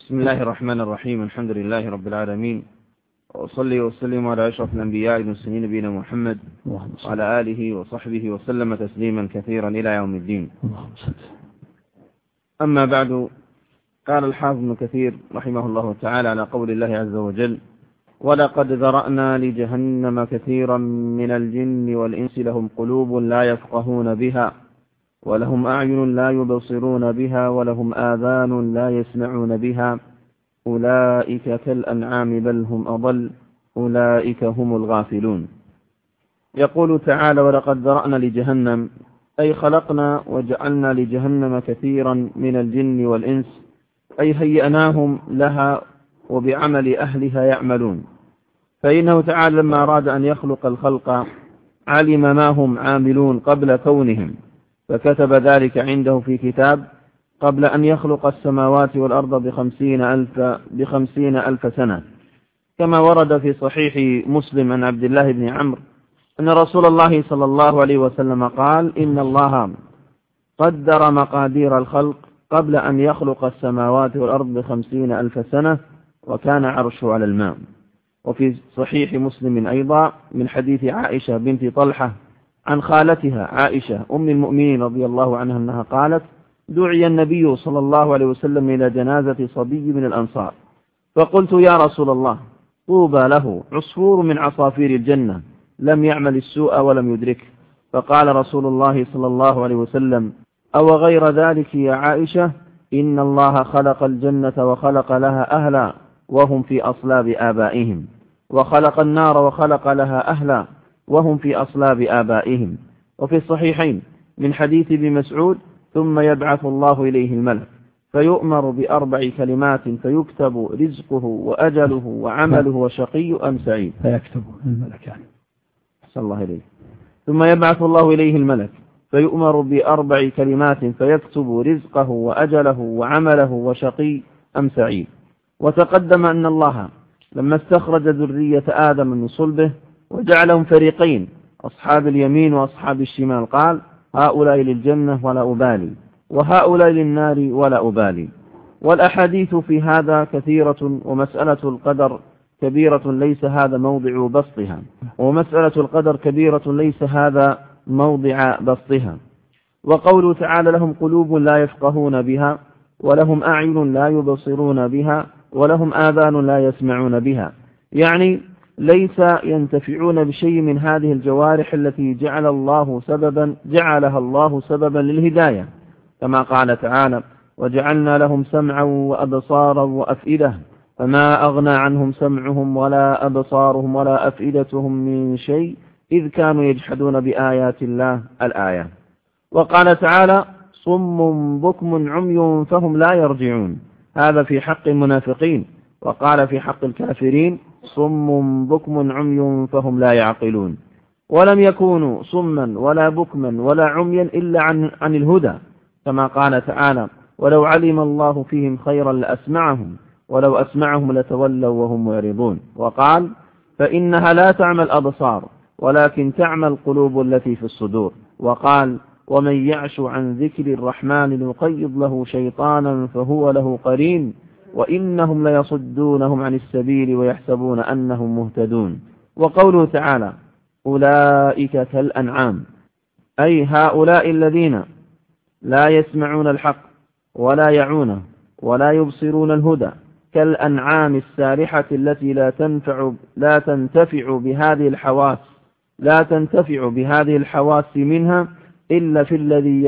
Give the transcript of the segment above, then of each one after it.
بسم الله الرحمن الرحيم. الحمد لله رب العالمين، وأصلي وأسلم على أشرف الأنبياء والمرسلين نبينا محمد وعلى آله وصحبه وسلم تسليما كثيرا إلى يوم الدين. أما بعد، قال الحافظ ابن كثير رحمه الله تعالى على قول الله عز وجل: ولقد ذرأنا لجهنم كثيرا من الجن والإنس لهم قلوب لا يفقهون بها ولهم أعين لا يبصرون بها ولهم آذان لا يسمعون بها أولئك كالأنعام بل هم أضل أولئك هم الغافلون. يقول تعالى: ولقد ذرأنا لجهنم، أي خلقنا وجعلنا لجهنم كثيرا من الجن والإنس، أي هيئناهم لها وبعمل أهلها يعملون. فإنه تعالى لما أراد أن يخلق الخلق علم ما هم عاملون قبل كونهم، فكتب ذلك عنده في كتاب قبل أن يخلق السماوات والأرض ب50 ألف سنة، كما ورد في صحيح مسلم عن عبد الله بن عمرو أن رسول الله صلى الله عليه وسلم قال: إن الله قدر مقادير الخلق قبل أن يخلق السماوات والأرض ب50 ألف سنة، وكان عرشه على الماء. وفي صحيح مسلم أيضا من حديث عائشة بنت طلحة عن خالتها عائشة أم المؤمنين رضي الله عنها أنها قالت: دعي النبي صلى الله عليه وسلم إلى جنازة صبي من الأنصار، فقلت: يا رسول الله، طوبى له عصفور من عصافير الجنة لم يعمل السوء ولم يدركه. فقال رسول الله صلى الله عليه وسلم: أو غير ذلك يا عائشة، إن الله خلق الجنة وخلق لها أهلا وهم في أصلاب آبائهم، وخلق النار وخلق لها أهلا وهم في أصلاب آبائهم. وفي الصحيحين من حديث ابن مسعود: ثم يبعث الله إليه الملك فيؤمر ب4 كلمات فيكتب رزقه وأجله وعمله وشقي أم سعيد. فيكتب الملك يعني. صلى الله عليه. ثم يبعث الله إليه الملك فيؤمر ب4 كلمات فيكتب رزقه وأجله وعمله وشقي أم سعيد. وتقدم أن الله لما استخرج ذرية آدم من صلبه وجعلهم فريقين، أصحاب اليمين وأصحاب الشمال، قال: هؤلاء للجنة ولا أبالي، وهؤلاء للنار ولا أبالي. والأحاديث في هذا كثيرة، ومسألة القدر كبيرة ليس هذا موضع بسطها، ومسألة القدر كبيرة ليس هذا موضع بسطها. وقوله تعالى: لهم قلوب لا يفقهون بها ولهم أعين لا يبصرون بها ولهم آذان لا يسمعون بها، يعني ليس ينتفعون بشيء من هذه الجوارح التي جعلها الله سببا للهداية، كما قال تعالى: وجعلنا لهم سمعا وأبصارا وأفئدة فما أغنى عنهم سمعهم ولا أبصارهم ولا أفئدتهم من شيء إذ كانوا يجحدون بآيات الله. الآية. وقال تعالى: صم بكم عمي فهم لا يرجعون، هذا في حق المنافقين. وقال في حق الكافرين: صم بكم عمي فهم لا يعقلون. ولم يكونوا صما ولا بكما ولا عميا إلا عن الهدى، كما قال تعالى: ولو علم الله فيهم خيرا لأسمعهم ولو أسمعهم لتولوا وهم معرضون. وقال: فإنها لا تعمى الأبصار ولكن تعمى القلوب التي في الصدور. وقال: ومن يعش عن ذكر الرحمن نقيض له شيطانا فهو له قرين وإنهم ليصدونهم عن السبيل ويحسبون أنهم مهتدون. وقوله تعالى: أولئك كالأنعام، أي هؤلاء الذين لا يسمعون الحق ولا يعونه ولا يبصرون الهدى، كالأنعام السارحة التي لا تنتفع بهذه الحواس منها إلا في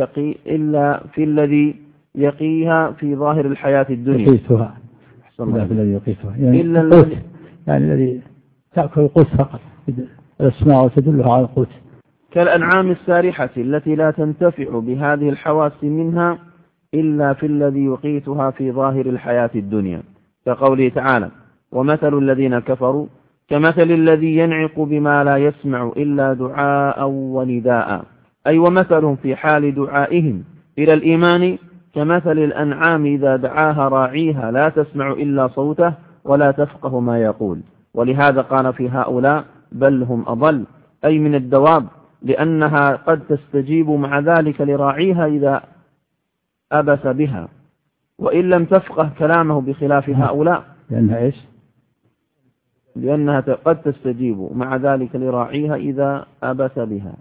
الذي يقيها في ظاهر الحياة الدنيا. يقيتها. إلا في الذي يقيتها، يعني الذي تأكل القوت فقط، الأسماء وتدلها على القوت. كالأنعام السارحة التي لا تنتفع بهذه الحواس منها إلا في الذي يقيتها في ظاهر الحياة الدنيا، كقوله تعالى: ومثل الذين كفروا كمثل الذي ينعق بما لا يسمع إلا دعاء ونداء، أي ومثلهم في حال دعائهم إلى الإيمان كمثل الأنعام إذا دعاها راعيها لا تسمع إلا صوته ولا تفقه ما يقول. ولهذا قال في هؤلاء: بل هم أضل، أي من الدواب، لأنها قد تستجيب مع ذلك لراعيها إذا أبس بها، وإن لم تفقه كلامه بخلاف هؤلاء. لأنها إيش؟ لأنها قد تستجيب مع ذلك لراعيها إذا أبت بها.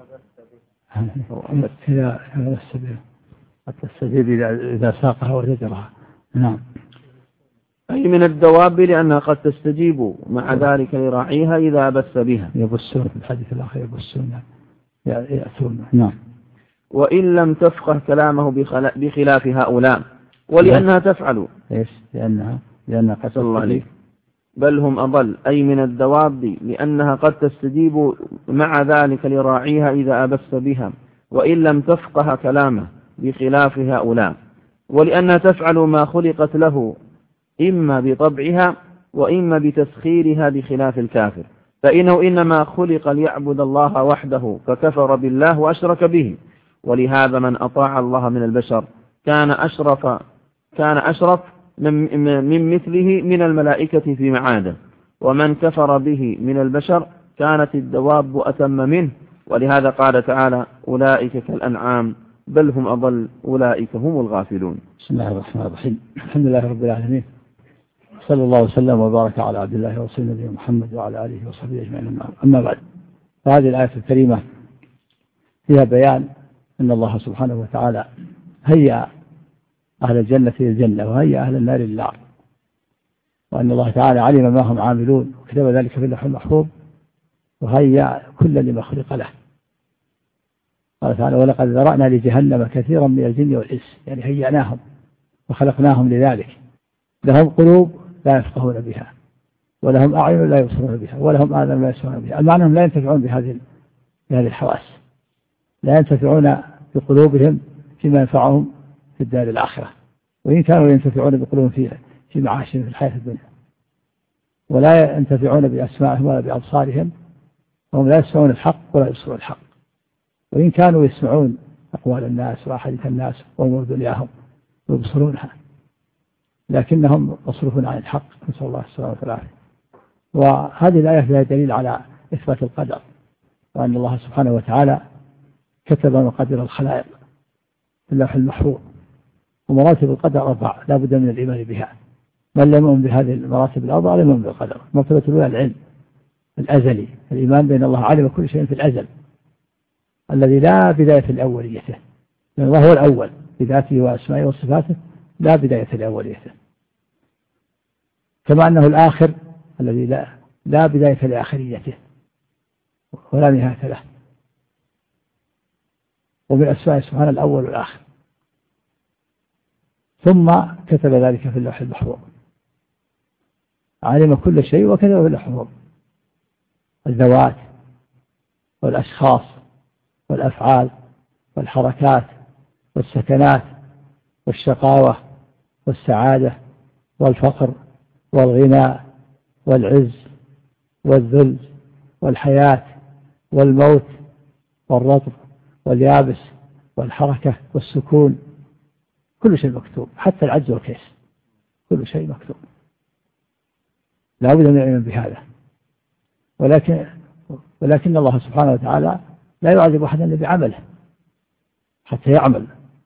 إذا قد تستجيب إذا ساقها وزجرها. نعم. أي من الدواب لأنها قد تستجيب مع ذلك لراعيها إذا أبت بها. يبسون في الحديث الآخر يبسون يأتون. نعم. وإن لم تفقه كلامه بخلاف هؤلاء ولأنها تفعل. إيش؟ لأنها قد تستجيب. بل هم أضل أي من الدواب لأنها قد تستجيب مع ذلك لراعيها إذا أبت بها وإن لم تفقه كلامه بخلاف هؤلاء ولأنها تفعل ما خلقت له إما بطبعها وإما بتسخيرها بخلاف الكافر، فإنه إنما خلق ليعبد الله وحده فكفر بالله وأشرك به. ولهذا من أطاع الله من البشر كان أشرف من مثله من الملائكة في معاده، ومن كفر به من البشر كانت الدواب أتم منه. ولهذا قال تعالى أولئك كالأنعام بل هم أضل أولئك هم الغافلون. بسم الله الرحمن الرحيم. الحمد لله رب العالمين، صلى الله وسلم وبارك على عبد الله ورسوله نبينا محمد وعلى آله وصحبه أجمعين. أما بعد، فهذه الآية الكريمة فيها بيان أن الله سبحانه وتعالى هيأ أهل الجنة للجنة وهيأ أهل النار للنار، وأن الله تعالى علم ما هم عاملون وكتب ذلك في اللوح المحفوظ وهيأ كل لما خلق له. قال تعالى ولقد ذرأنا لجهنم كثيرا من الجن والإنس، يعني هيأناهم وخلقناهم لذلك. لهم قلوب لا يفقهون بها ولهم أعين لا يبصرون بها ولهم آذان لا يسمعون بها. المعنى أنهم لا ينتفعون بهذه الحواس، لا ينتفعون بقلوبهم فيما ينفعهم في الدار الآخرة، وإن كانوا ينتفعون بقلوبهم في معاشهم في الحياة الدنيا، ولا ينتفعون بأسماعهم ولا بأبصارهم، وهم لا يسمعون الحق ولا يبصرون الحق، وإن كانوا يسمعون أقوال الناس وأحاديث الناس وأمور دنياهم ويبصرونها، لكنهم مصروفون عن الحق، نسأل الله السلامة والعافية. وهذه الآية فيها دليل على إثبات القدر، وأن الله سبحانه وتعالى كتب مقادير الخلائق في اللوح المحفوظ. ومراتب القدر 4 لا بد من الإيمان بها. من لم يؤمن بهذه المراتب الأربعة لم يؤمن بالقدر. المرتبة الأولى العلم الأزلي، الإيمان بأن الله علم كل شيء في الأزل الذي لا بداية لأوليته، لأن الله هو الأول بذاته وأسمائه وصفاته لا بداية لأوليته، كما أنه الآخر الذي لا بداية لآخريته ولا نهاية له. ومن أسمائه سبحانه الأول والآخر. ثم كتب ذلك في اللوح المحفوظ، علم كل شيء وكتب في اللوح المحفوظ الذوات والأشخاص والأفعال والحركات والسكنات والشقاوة والسعادة والفقر والغنى والعز والذل والحياة والموت والرطب واليابس والحركة والسكون، كل شيء مكتوب، حتى العجز والكيس كل شيء مكتوب. لا بد من العلم بهذا. ولكن الله سبحانه وتعالى لا يعذب أحدا إلا بعمله حتى يعمل.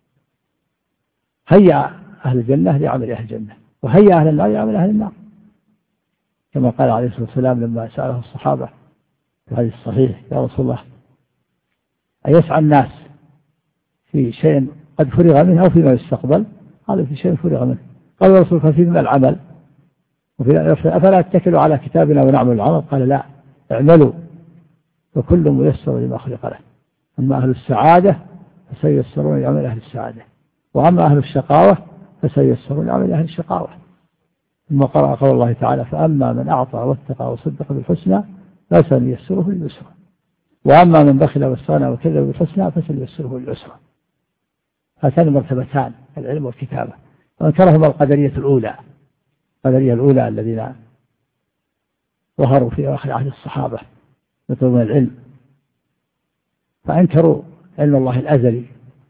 هيا أهل الجنة لعمل أهل الجنة، وهيا أهل النار لعمل أهل النار، كما قال عليه الصلاة والسلام لما سأله الصحابة في هذا الصحيح: يا رسول الله أيسعى الناس في شيء قد فرغ منه أو فيما يستقبل؟ قال في شيء فرغ منه. قال يا رسول الله فيما العمل؟ أفلا اتكلوا على كتابنا ونعمل العمل؟ قال لا، اعملوا فكل ميسر لما خلق له. أما أهل السعادة فسيسرون لعمل أهل السعادة، وأما أهل الشقاوة فسيسرون لعمل أهل الشقاوة. ثم قرأ قول الله تعالى: فأما من أعطى واتقى وصدق بالحسنى فسنيسره لليسرى، وأما من بخل واستغنى وكذب بالحسنى فسنيسره للعسرى. هاتان مرتبتان، العلم والكتابة، وانكرهما القدرية الأولى الذين ظهروا في آخر عهد الصحابة يطلبون العلم، فأنكروا علم الله الأزلي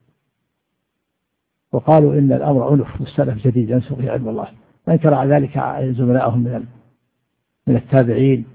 وقالوا إن الأمر أنف مستأنف جديد ينسخ فيه علم الله، وأنكر على ذلك زملائهم من التابعين.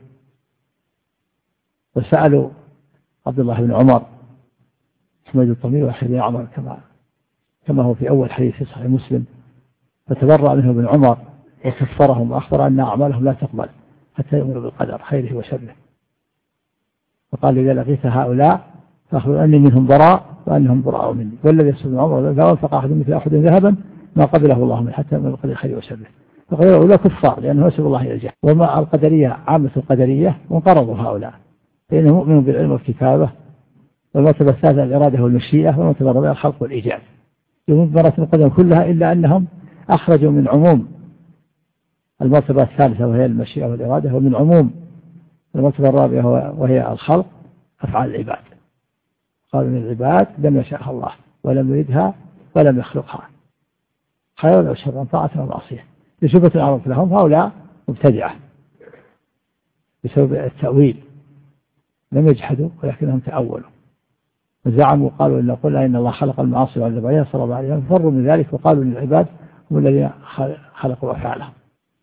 وسألوا عبد الله بن عمر حميد الطمي وأخي بن عمر كما هو في أول حديث في صحيح مسلم فتبرأ منه ابن عمر وكفرهم وأخبر أن أعمالهم لا تقبل حتى يؤمنوا بالقدر خيره وشره. فقال إذا لقيت هؤلاء فأخبر أني منهم براء وأنهم براء مني، والذي يسأل ابن عمر لو أنفق أحد مثل أحد ذهبا ما قبله الله منه حتى يؤمن بالقدر خيره وشره. فقال هؤلاء كفار لأنه يسأل الله إلى الجهل. وما القدرية عامة القدرية وانقرضوا هؤلاء لأنهم مؤمنون بالعلم والكتابة، والمرتبة الثالثة الإرادة والمشيئة، والمرتبة الرابعة الخلق والإيجاد. يؤمنون بمراتب القدر كلها إلا أنهم أخرجوا من عموم المرتبة الثالثة وهي المشيئة والإرادة، ومن عموم المرتبة الرابعة وهي الخلق أفعال العباد. قالوا من العباد لم يشاءها الله ولم يريدها ولم يخلقها خيرا أو شرا طاعة ومعصية. لشبهة العرض لهم هؤلاء مبتدعة بسبب التأويل، لم يجحدوا ولكنهم تأولوا وزعموا قالوا إن قلنا إن الله خلق المعاصي وعذب عليها صلى الله عليه وسلم، فروا من ذلك وقالوا إن العباد هم الذين خلقوا أفعالهم.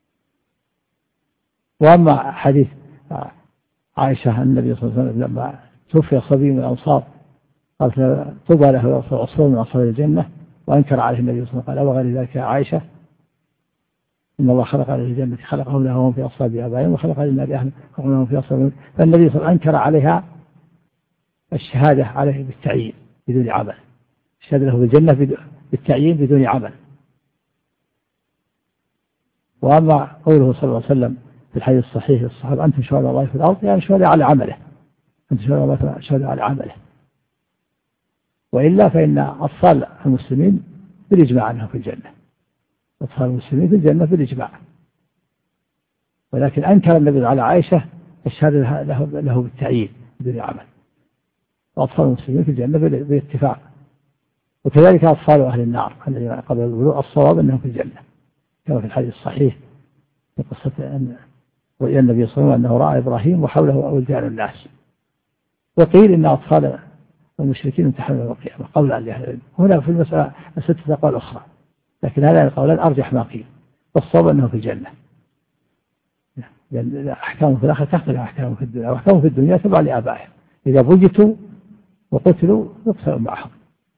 وأما حديث عائشة النبي صلى الله عليه وسلم لما توفي صبي من الأنصار قالت طوبى له عصفور من أصحاب الجنة، وأنكر عليه النبي صلى الله عليه وسلم قال وغير ذلك يا عائشة إن الله خلق على الجنة خلقهم لهم في أصلاب آبائهم وخلق للنار أهلهم لهم في أصلاب. فالنبي صلى الله عليه وسلم أنكر عليها الشهادة عليه بالتعيين بدون عمل، الشهادة له بالجنة بالتعيين بدون عمل. وأما قوله صلى الله عليه وسلم في الحديث الصحيح للصحابة أنتم شهداء الله في الأرض، يعني شهداء على عمله، أنتم شهداء على عمله. وإلا فإن أطفال المسلمين بالإجماع أنهم في الجنة، أطفال المسلمين في الجنة بالإجماع، ولكن أنكر النبي على عائشة الشهادة له بالتعيين بدون عمل. وأطفال المسلمين في الجنة باتفاق، وكذلك أطفال أهل النار الذين قبل البلوغ الصواب أنهم في الجنة كما في الحديث الصحيح في قصة أن رؤيا النبي صلى الله عليه وسلم أنه رأى إبراهيم وحوله ولدان الناس. وقيل إن أطفال المشركين امتحنوا يوم القيامة قول أهل العلم. هنا في المسألة ستة أقوال أخرى، لكن هذا القولان أرجح ما قيل، والصواب أنه في الجنة، لأن أحكامه في الآخرة تختلف أحكامه في الدنيا، وأحكامه في الدنيا تبع لآبائهم، إذا بجتوا وقتلوا يقتلوا معهم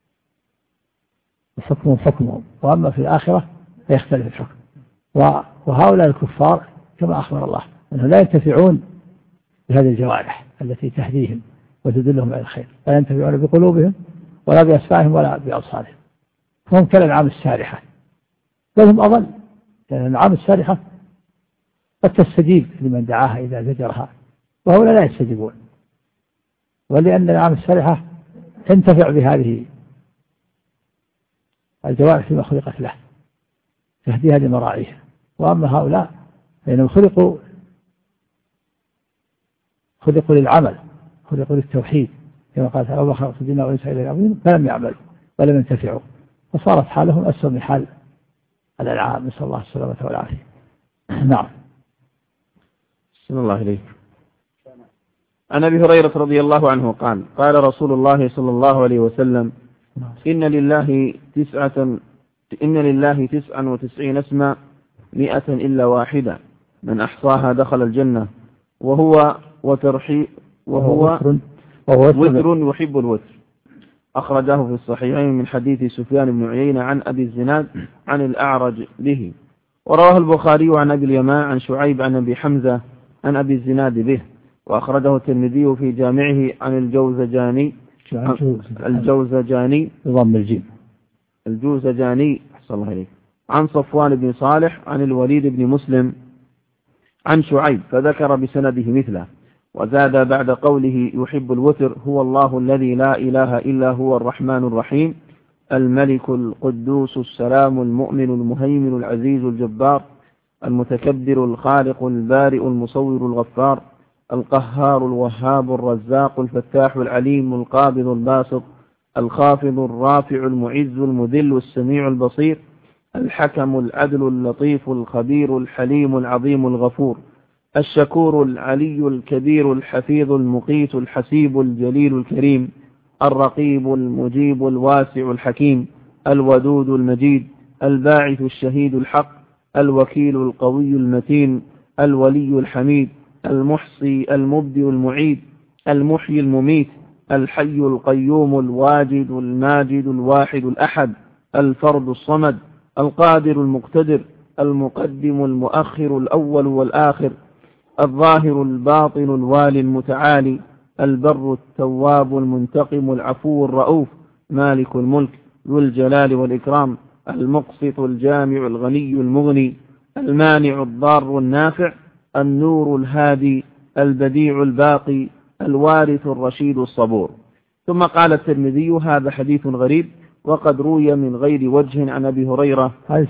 وحكمهم حكمهم، وأما في الآخرة فيختلف الحكم. وهؤلاء الكفار كما أخبر الله أنهم لا ينتفعون بهذه الجوارح التي تهديهم وتدلهم على الخير، لا ينتفعون بقلوبهم ولا بأسماعهم ولا بأبصارهم، فهم كالأنعام السارحة بل هم أضل، لأن الأنعام السارحة قد تستجيب لمن دعاها إذا زجرها، وهؤلاء لا يستجيبون. ولأن الأنعام السارحة تنتفع بهذه الجوارح فيما خلقت له تهديها لمراعيها. وأما هؤلاء فإنهم خلقوا للعمل، خلقوا للتوحيد كما قال تعالى الله خلق الجن والإنس إلا ليعبدون فلم يعملوا ولم ينتفعوا، فصارت حالهم أسوأ من حال الأنعام، نسأل الله السلامة والعافية. نعم. صلى الله عليه. عن أبي هريرة رضي الله عنه قال قال رسول الله صلى الله عليه وسلم إن لله 99 اسما 100 إلا واحدة من أحصاها دخل الجنة وهو وتر يحب الوتر. أخرجه في الصحيحين من حديث سفيان بن عيينة عن أبي الزناد عن الأعرج به، ورواه البخاري عن أبي اليمان عن شعيب عن أبي حمزة عن أبي الزناد به، وأخرجه الترمذي في جامعه عن الجوزجاني نظام الجيم الجوزجاني صلى الله عليه عن صفوان بن صالح عن الوليد بن مسلم عن شعيب فذكر بسنده مثله، وزاد بعد قوله يحب الوتر هو الله الذي لا إله إلا هو الرحمن الرحيم الملك القدوس السلام المؤمن المهيمن العزيز الجبار المتكبر الخالق البارئ المصور الغفار القهار الوهاب الرزاق الفتاح العليم القابض الباسط الخافض الرافع المعز المذل السميع البصير الحكم العدل اللطيف الخبير الحليم العظيم الغفور الشكور العلي الكبير الحفيظ المقيت الحسيب الجليل الكريم الرقيب المجيب الواسع الحكيم الودود المجيد الباعث الشهيد الحق الوكيل القوي المتين الولي الحميد المحصي المبدئ المعيد المحيي المميت الحي القيوم الواجد الماجد الواحد الأحد الفرد الصمد القادر المقتدر المقدم المؤخر الأول والآخر الظاهر الباطن الوالي المتعالي البر التواب المنتقم العفو الرؤوف مالك الملك ذو الجلال والإكرام المقسط الجامع الغني المغني المانع الضار النافع النور الهادي البديع الباقي الوارث الرشيد الصبور. ثم قال الترمذي هذا حديث غريب وقد روي من غير وجه عن أبي هريرة. هذه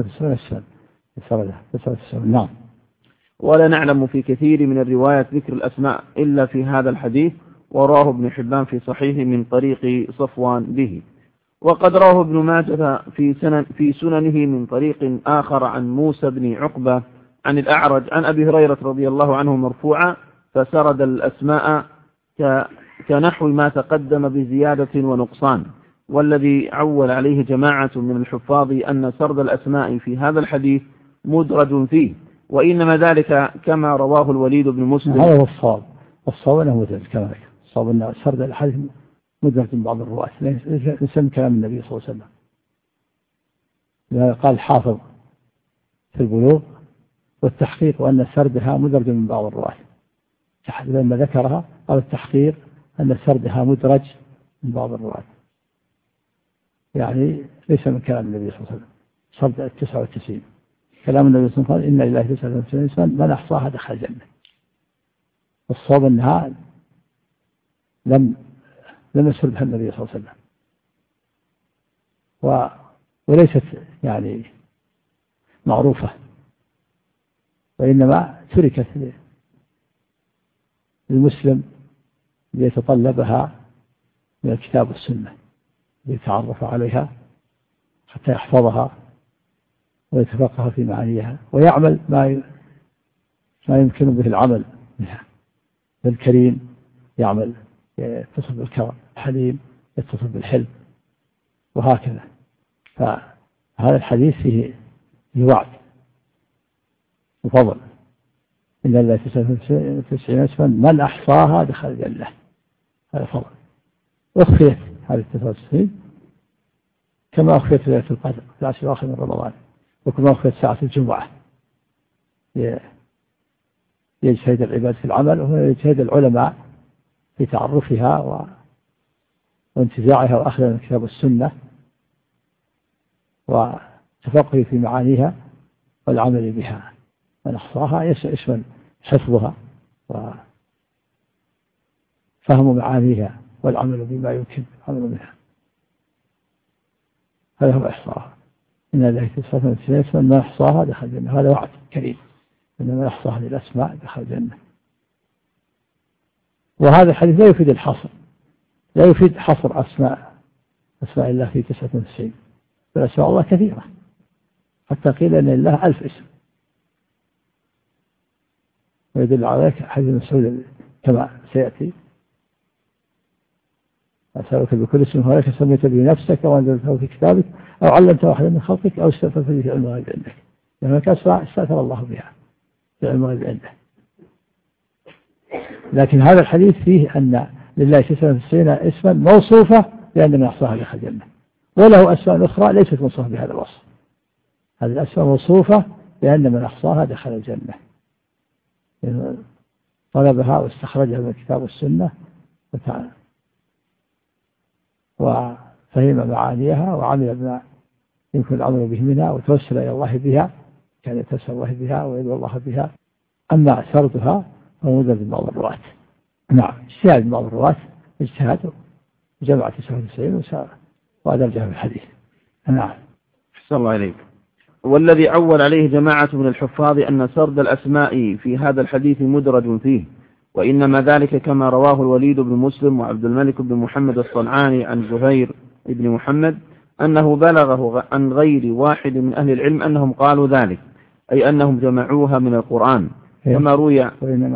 99. نعم. ولا نعلم في كثير من الروايات ذكر الأسماء إلا في هذا الحديث، وراه ابن حبان في صحيح من طريق صفوان به. وقد رواه ابن ماجه في سننه من طريق آخر عن موسى بن عقبة عن الأعرج عن أبي هريرة رضي الله عنه مرفوعا فسرد الأسماء كنحو ما تقدم بزيادة ونقصان. والذي عول عليه جماعة من الحفاظ أن سرد الأسماء في هذا الحديث مدرج فيه، وإنما ذلك كما رواه الوليد بن مسلم. هذا هو الصواب. الصواب أنه مدرج كما ذلك. الصواب أن سرد الحديث مدرج من بعض الرواة ليس من كلام النبي صلى الله عليه وسلم. قال الحافظ في البلوغ والتحقيق وأن سردها مدرج من بعض الرواة. لما ذكرها قال التحقيق أن سردها مدرج من بعض الرواة، يعني ليس من كلام النبي صلى الله عليه وسلم. سرد 99 كلام النبي صلى الله عليه وسلم قال إن لله 99 من أحصاها دخل الجنة. الصواب أنها لم يسردها النبي صلى الله عليه وسلم، وليست يعني معروفة، وإنما تركت للمسلم ليتطلبها من الكتاب والسنة ليتعرف عليها حتى يحفظها ويتفقه في معانيها ويعمل ما يمكن به العمل بها. الكريم يعمل يتصل بالكرم، الحليم يتصل بالحلم، وهكذا. فهذا الحديث فيه وعد وفضل. إن الله 99 اسما من أحصاها دخل الجنة. هذا فضل. أخفيت هذه 99 كما أخفيت ليلة القدر في العشر الأواخر من رمضان، وكما أخفيت ساعة الجمعة. يجتهد العباد في العمل ويجتهد العلماء في تعرفها وانتزاعها وأخذها من الكتاب والسنة وتفقه في معانيها والعمل بها. من أحصاها يشمل حفظها وفهم معانيها والعمل بما يمكن العمل منها. هذا هو إحصاها. إن الله 99 من أحصاها دخل الجنة. هذا وعد كريم أن من أحصاها للأسماء دخل الجنة. وهذا الحديث لا يفيد الحصر، لا يفيد حصر أسماء الله في 99، بل أسماء الله كثيرة حتى قيل أن الله 1000 اسم. ويدل على حديث مسعود كما سيأتي: أسألك بكل اسم هو لك سميت به نفسك وأنزلته في كتابك أو علمته أحدا من خلقك أو استأثرت به في علم الغيب عندك. لأنك استأثر الله بها في علم الغيب عنده. لكن هذا الحديث فيه أن لله 99 اسما موصوفة بأن من أحصاها دخل الجنة، وله أسماء أخرى ليست موصوفة بهذا الوصف. هذه الأسماء موصوفة بأن من أحصاها دخل الجنة، طلبها واستخرجها من الكتاب والسنة وفهم معانيها وعمل بما يمكن العمل به منها وتوسل إلى الله بها، كان يتوسل الله بها ويدعو الله بها. أما سردها فموجود من بعض الرواة. نعم، اجتهاد من بعض الرواة اجتهادوا جمع 99 وأدرجها في الحديث. نعم. أحسن الله إليك. والذي عول عليه جماعة من الحفاظ أن سرد الأسماء في هذا الحديث مدرج فيه، وإنما ذلك كما رواه الوليد بن مسلم وعبد الملك بن محمد الصنعاني عن زهير بن محمد أنه بلغه عن غير واحد من أهل العلم أنهم قالوا ذلك، أي أنهم جمعوها من القرآن كما روي.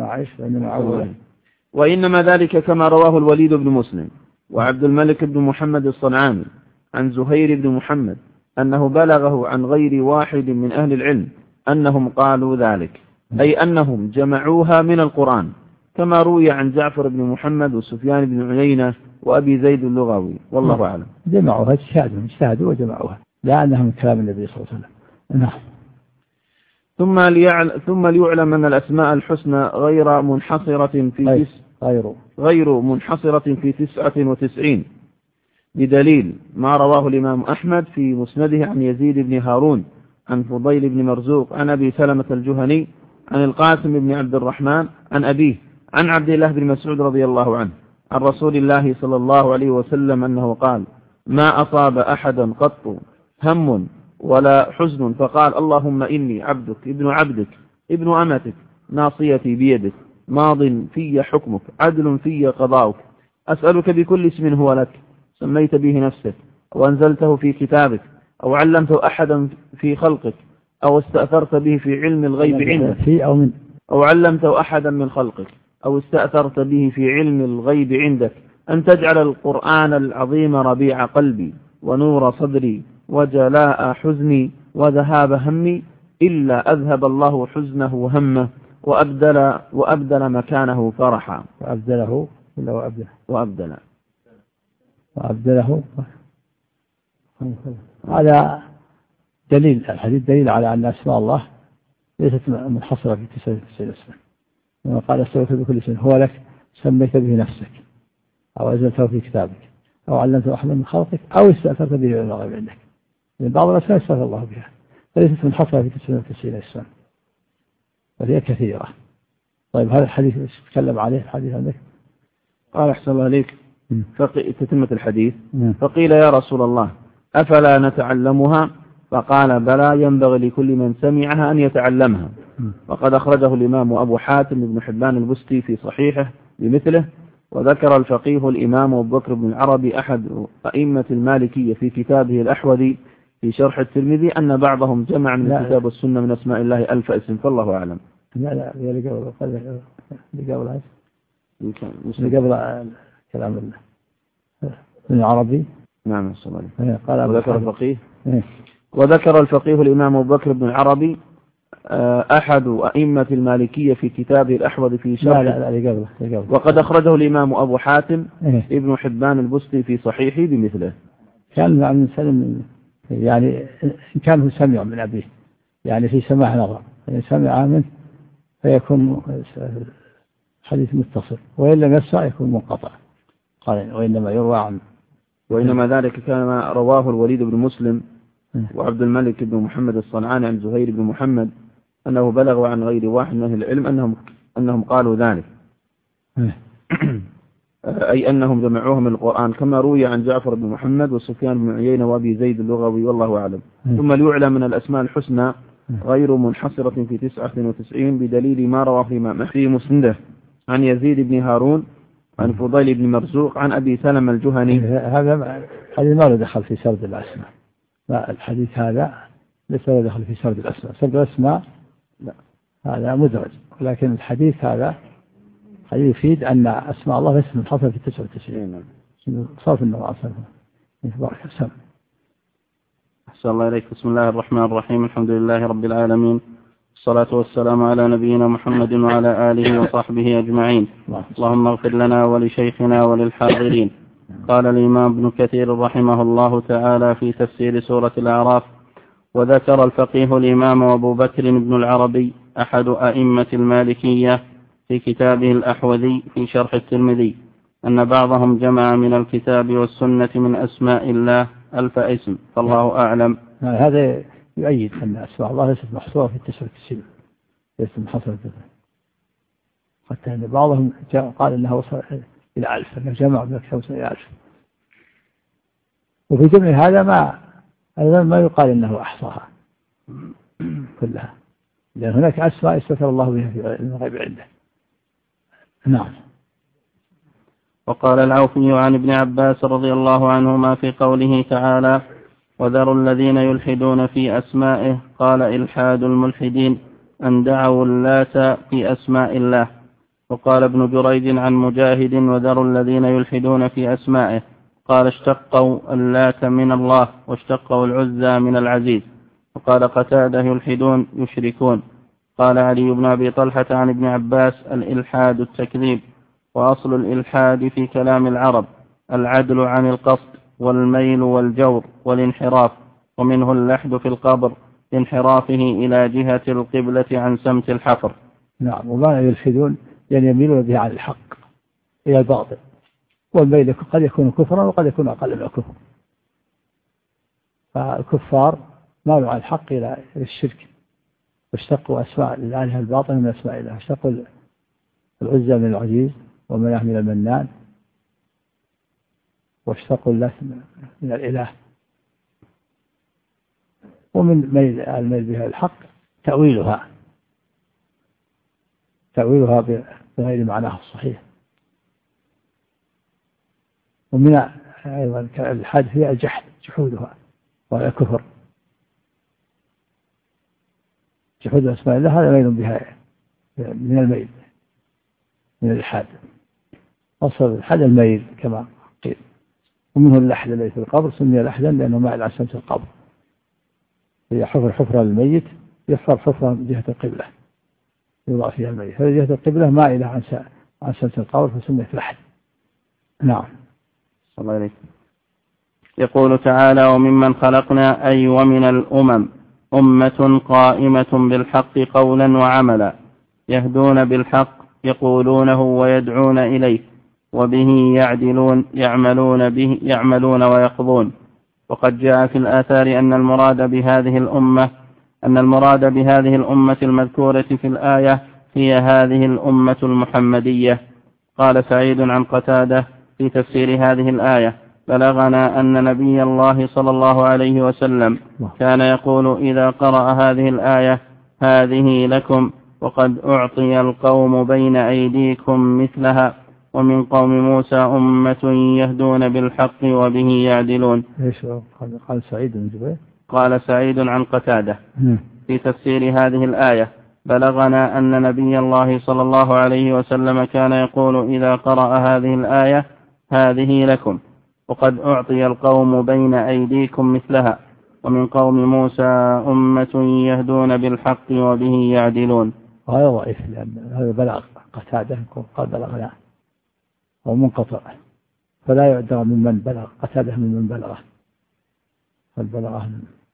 وإنما ذلك كما رواه الوليد بن مسلم وعبد الملك بن محمد الصنعاني عن زهير بن محمد أنه بلغه عن غير واحد من أهل العلم أنهم قالوا ذلك، أي أنهم جمعوها من القرآن كما روي عن جعفر بن محمد وسفيان بن عيينة وأبي زيد اللغوي. والله أعلم. جمعوها، اجتهدوا وجمعوها. لا أنها من كلام النبي صلى الله عليه وسلم. نعم. ثم ليعلم أن الأسماء الحسنى غير منحصرة في 99 بدليل ما رواه الإمام أحمد في مسنده عن يزيد بن هارون عن فضيل بن مرزوق عن أبي سلمة الجهني عن القاسم بن عبد الرحمن عن أبيه عن عبد الله بن مسعود رضي الله عنه عن رسول الله صلى الله عليه وسلم أنه قال: ما أصاب أحدا قط هم ولا حزن فقال: اللهم إني عبدك ابن أمتك ناصيتي بيدك ماض في حكمك عدل في قضاؤك أسألك بكل اسم هو لك سميت به نفسك أو أنزلته في كتابك أو علمته أحدا في خلقك أو استأثرت به في علم الغيب عندك أو علمته أحدا من خلقك أو استأثرت به في علم الغيب عندك أن تجعل القرآن العظيم ربيع قلبي ونور صدري وجلاء حزني وذهاب همي إلا أذهب الله حزنه وهمه وأبدل مكانه فرحا. وأبدله هذا دليل، الحديث دليل على أن أسماء الله ليست منحصرة في 99 اسما. لما قال: استويت بكل اسم هو لك سميت به نفسك أو أنزلته في كتابك أو علمته أحدا من خلقك أو استأثرت به علم الغيب عندك. من بعض الأسماء استأثر الله بها فليست منحصرة في 99 اسما وهي كثيرة. طيب هذا الحديث تكلم عليه الحديث عندك؟ قال: أحسن الله عليك. تتمة الحديث. فقيل: يا رسول الله أفلا نتعلمها؟ فقال: بلى، ينبغي لكل من سمعها أن يتعلمها. وقد أخرجه الإمام أبو حاتم بن حبان البستي في صحيحه بمثله. وذكر الفقيه الإمام أبو بكر بن العربي أحد أئمة المالكية في كتابه الأحوذي في شرح الترمذي أن بعضهم جمع من الكتاب والسنة من أسماء الله 1000 اسم، فالله أعلم. لا قبل كلام ابن العربي. نعم الصلاة. وذكر الفقيه الإمام أبو بكر بن العربي أحد أئمة المالكية في كتابه الأحوذ في شرح. لا وقد أخرجه الإمام أبو حاتم ابن حبان البستي في صحيحه بمثله. كان من سلم يعني إن كان هو سمع من أبيه يعني في سماع نظر، يعني سمع منه فيكون حديث متصل، وإن لم يسمع يكون منقطع. قال: وإنما يروى عنه. وإنما ذلك كما رواه الوليد بن مسلم وعبد الملك بن محمد الصنعاني عن زهير بن محمد أنه بلغ عن غير واحد من أهل العلم أنهم قالوا ذلك. أي أنهم جمعوه من القرآن كما روي عن جعفر بن محمد وسفيان بن عيينة وأبي زيد اللغوي، والله أعلم. ثم ليعلم من الأسماء الحسنى غير منحصرة في 99 بدليل ما رواه الإمام في مسنده عن يزيد بن هارون عن فضيل بن مرزوق عن أبي سلمة الجهني. هذا ما له دخل في سرد الأسماء. لا، الحديث هذا ليس له دخل في سرد الأسماء. سرد الأسماء لا، هذا مدرج، ولكن الحديث هذا حديث يفيد أن أسماء الله ليست منحصرة في 99. صرف النوع أصلا. أحسن الله إليك. بسم الله الرحمن الرحيم. الحمد لله رب العالمين، الصلاة والسلام على نبينا محمد وعلى آله وصحبه أجمعين. اللهم اغفر لنا ولشيخنا وللحاضرين. قال الإمام ابن كثير رحمه الله تعالى في تفسير سورة الأعراف: وذكر الفقيه الإمام أبو بكر بن العربي أحد أئمة المالكية في كتابه الأحوذي في شرح الترمذي أن بعضهم جمع من الكتاب والسنة من أسماء الله 1000 اسم، فالله أعلم. هذا يؤيد أن أسماء الله ليست محصورة في 99، ليست محصورة في 99. حتى أن بعضهم قال أنها وصل إلى 1000، أنه جمع من الكتاب والسنة إلى 1000. وفي جمع هذا ما يقال أنه أحصاها كلها، لأن هناك أسماء استثر الله بها في الغيب عنده. نعم. وقال العوفي عن ابن عباس رضي الله عنهما في قوله تعالى: وذروا الذين يلحدون في أسمائه، قال: إلحاد الملحدين أن دعوا اللات في أسماء الله. وقال ابن جريج عن مجاهد: وذروا الذين يلحدون في أسمائه، قال: اشتقوا اللات من الله واشتقوا العزى من العزيز. وقال قتادة: يلحدون يشركون. قال علي بن أبي طلحة عن ابن عباس: الإلحاد التكذيب، وأصل الإلحاد في كلام العرب العدل عن القصد والميل والجور والانحراف، ومنه اللحد في القبر لانحرافه إلى جهة القبلة عن سمت الحفر. نعم. وما يلحدون يعني يميلون به عن الحق إلى الباطل، والميل قد يكون كفرا وقد يكون أقل من الكفر. فالكفار مالوا عن الحق إلى الشرك، واشتقوا أسماء الآلهة الباطل من أسماء الله، اشتقوا العزى من العزيز ومناه من المنان، واشتقوا اللات من الإله. ومن الميل بها الحق تأويلها بغير معناه الصحيح. ومن أيضا الحاد فيها الجحد جحودها وهي كفر. جحود أسماء الله هذا ميل بها من الميل من الإلحاد. أصل الإلحاد الميل كما قيل. ومنه اللحد الذي في القبر سمي لحدا لأنه مائل عن سمت القبر. هي حفرة للميت، يحفر حفرة من جهة القبلة يوضع فيها الميت، هذه جهة القبلة مائلة عن سمت القبر فسميت لحد. نعم. الله عليك. يقول تعالى: وممن خلقنا أي ومن الأمم أمة قائمة بالحق قولا وعملا يهدون بالحق يقولونه ويدعون إليه وبه يعدلون يعملون ويقضون. وقد جاء في الآثار أن المراد بهذه الأمة المذكورة في الآية هي هذه الأمة المحمدية. قال سعيد عن قتادة في تفسير هذه الآية: بلغنا أن نبي الله صلى الله عليه وسلم كان يقول إذا قرأ هذه الآية: هذه لكم وقد أعطي القوم بين أيديكم مثلها ومن قوم موسى أمة يهدون بالحق وبه يعدلون. قال سعيد بن جبير. قال سعيد عن قتادة في تفسير هذه الآية: بلغنا أن نبي الله صلى الله عليه وسلم كان يقول إذا قرأ هذه الآية: هذه لكم وقد أعطي القوم بين أيديكم مثلها ومن قوم موسى أمة يهدون بالحق وبه يعدلون. هذا ضعيف لأن هذا بلغ قتادة قال بلغنا أو منقطع، فلا يعدل ممن بلغ قتادة ممن بلغه، فالبلغه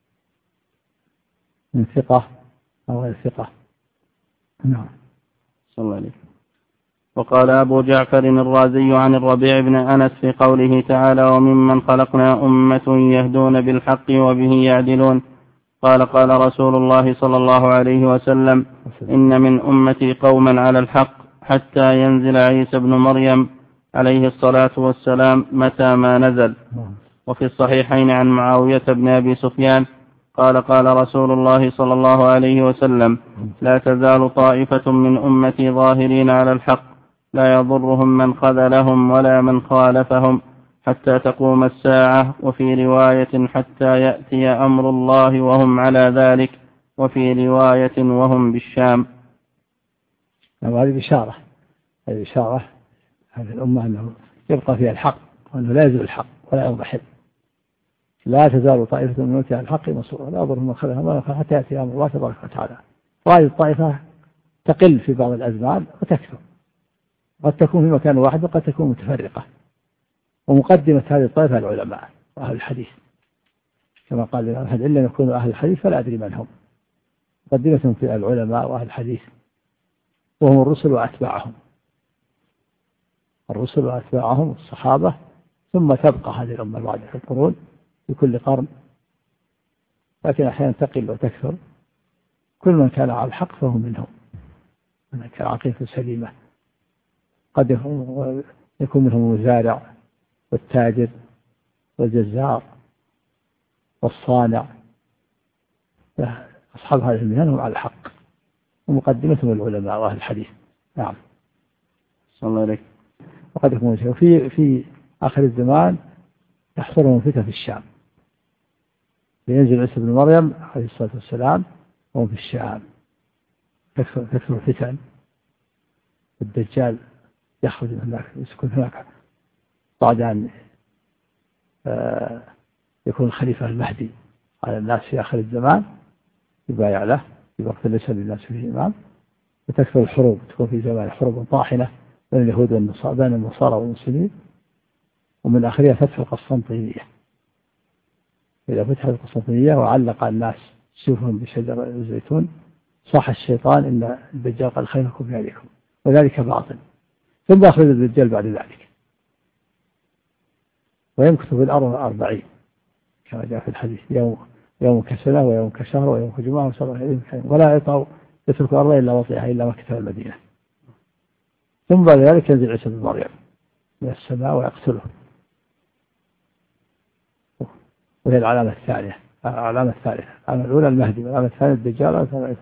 من ثقة أو غير ثقة. نعم. صلى الله عليه. وقال أبو جعفر الرازي عن الربيع بن أنس في قوله تعالى: وممن خلقنا أمة يهدون بالحق وبه يعدلون، قال رسول الله صلى الله عليه وسلم: إن من أمتي قوما على الحق حتى ينزل عيسى بن مريم عليه الصلاة والسلام متى ما نزل. وفي الصحيحين عن معاوية بن أبي سفيان قال رسول الله صلى الله عليه وسلم: لا تزال طائفة من أمتي ظاهرين على الحق لا يضرهم من خذلهم ولا من خالفهم حتى تقوم الساعة. وفي رواية: حتى يأتي أمر الله وهم على ذلك. وفي رواية: وهم بالشام. هذه بشارة هذه الأمة أنه يبقى فيها الحق وأنه لا يزول الحق ولا يضحك. لا تزال طائفة من أمتي على الحق منصورة لا يضرهم من خذلهم ولا من خالفهم حتى يأتي أمر الله تبارك وتعالى. وهذه الطائفة تقل في بعض الأزمان وتكثر، قد تكون في مكان واحد وقد تكون متفرقة. ومقدمة هذه الطائفة العلماء وأهل الحديث، كما قال أحد إلا يكونوا أهل الحديث فلا أدري من هم. مقدمتهم في العلماء وأهل الحديث وهم الرسل وأتباعهم الصحابة، ثم تبقى هذه الأمة بعد القرون في كل قرن، لكن أحيانا تقل وتكثر. كل من كان على الحق فهو منهم، من كان عقيدته سليمة. قد يكون منهم المزارع والتاجر والجزار والصانع، أصحاب هذه المهن هم على الحق، ومقدمتهم العلماء وأهل الحديث. نعم. صلى الله عليه. وقد يكون في آخر الزمان يحصلهم فتنة في الشام، ينزل عيسى بن مريم عليه الصلاة والسلام وهم في الشام، تكثر الفتن. الدجال يخرج من هناك يسكن هناك بعد أن يكون الخليفة المهدي على الناس في آخر الزمان، يبايع له في وقت ليس للناس فيه إمام. وتكثر الحروب، تكون في زمان حروب طاحنة بين اليهود والنصارى، بين النصارى والمسلمين، ومن آخرها فتح القسطنطينية إذا فتحت القسطنطينية وعلق الناس سيوفهم بشجر الزيتون صاح الشيطان إن الدجال قد خيركم في عليكم، وذلك باطل. ثم أخرج الدجال بعد ذلك ويمكث في الأرض 40 كما جاء في الحديث، يوم كسنة ويوم كشهر ويوم كجمعة وسبع ولا يطع يترك الأرض إلا وطيها إلا مكة والمدينة. ثم بعد ذلك ينزل عيسى بن مريم من السماء ويقتله، وهي العلامة الثانية. العلامة الأولى المهدي، والعلامة الثانية الدجال.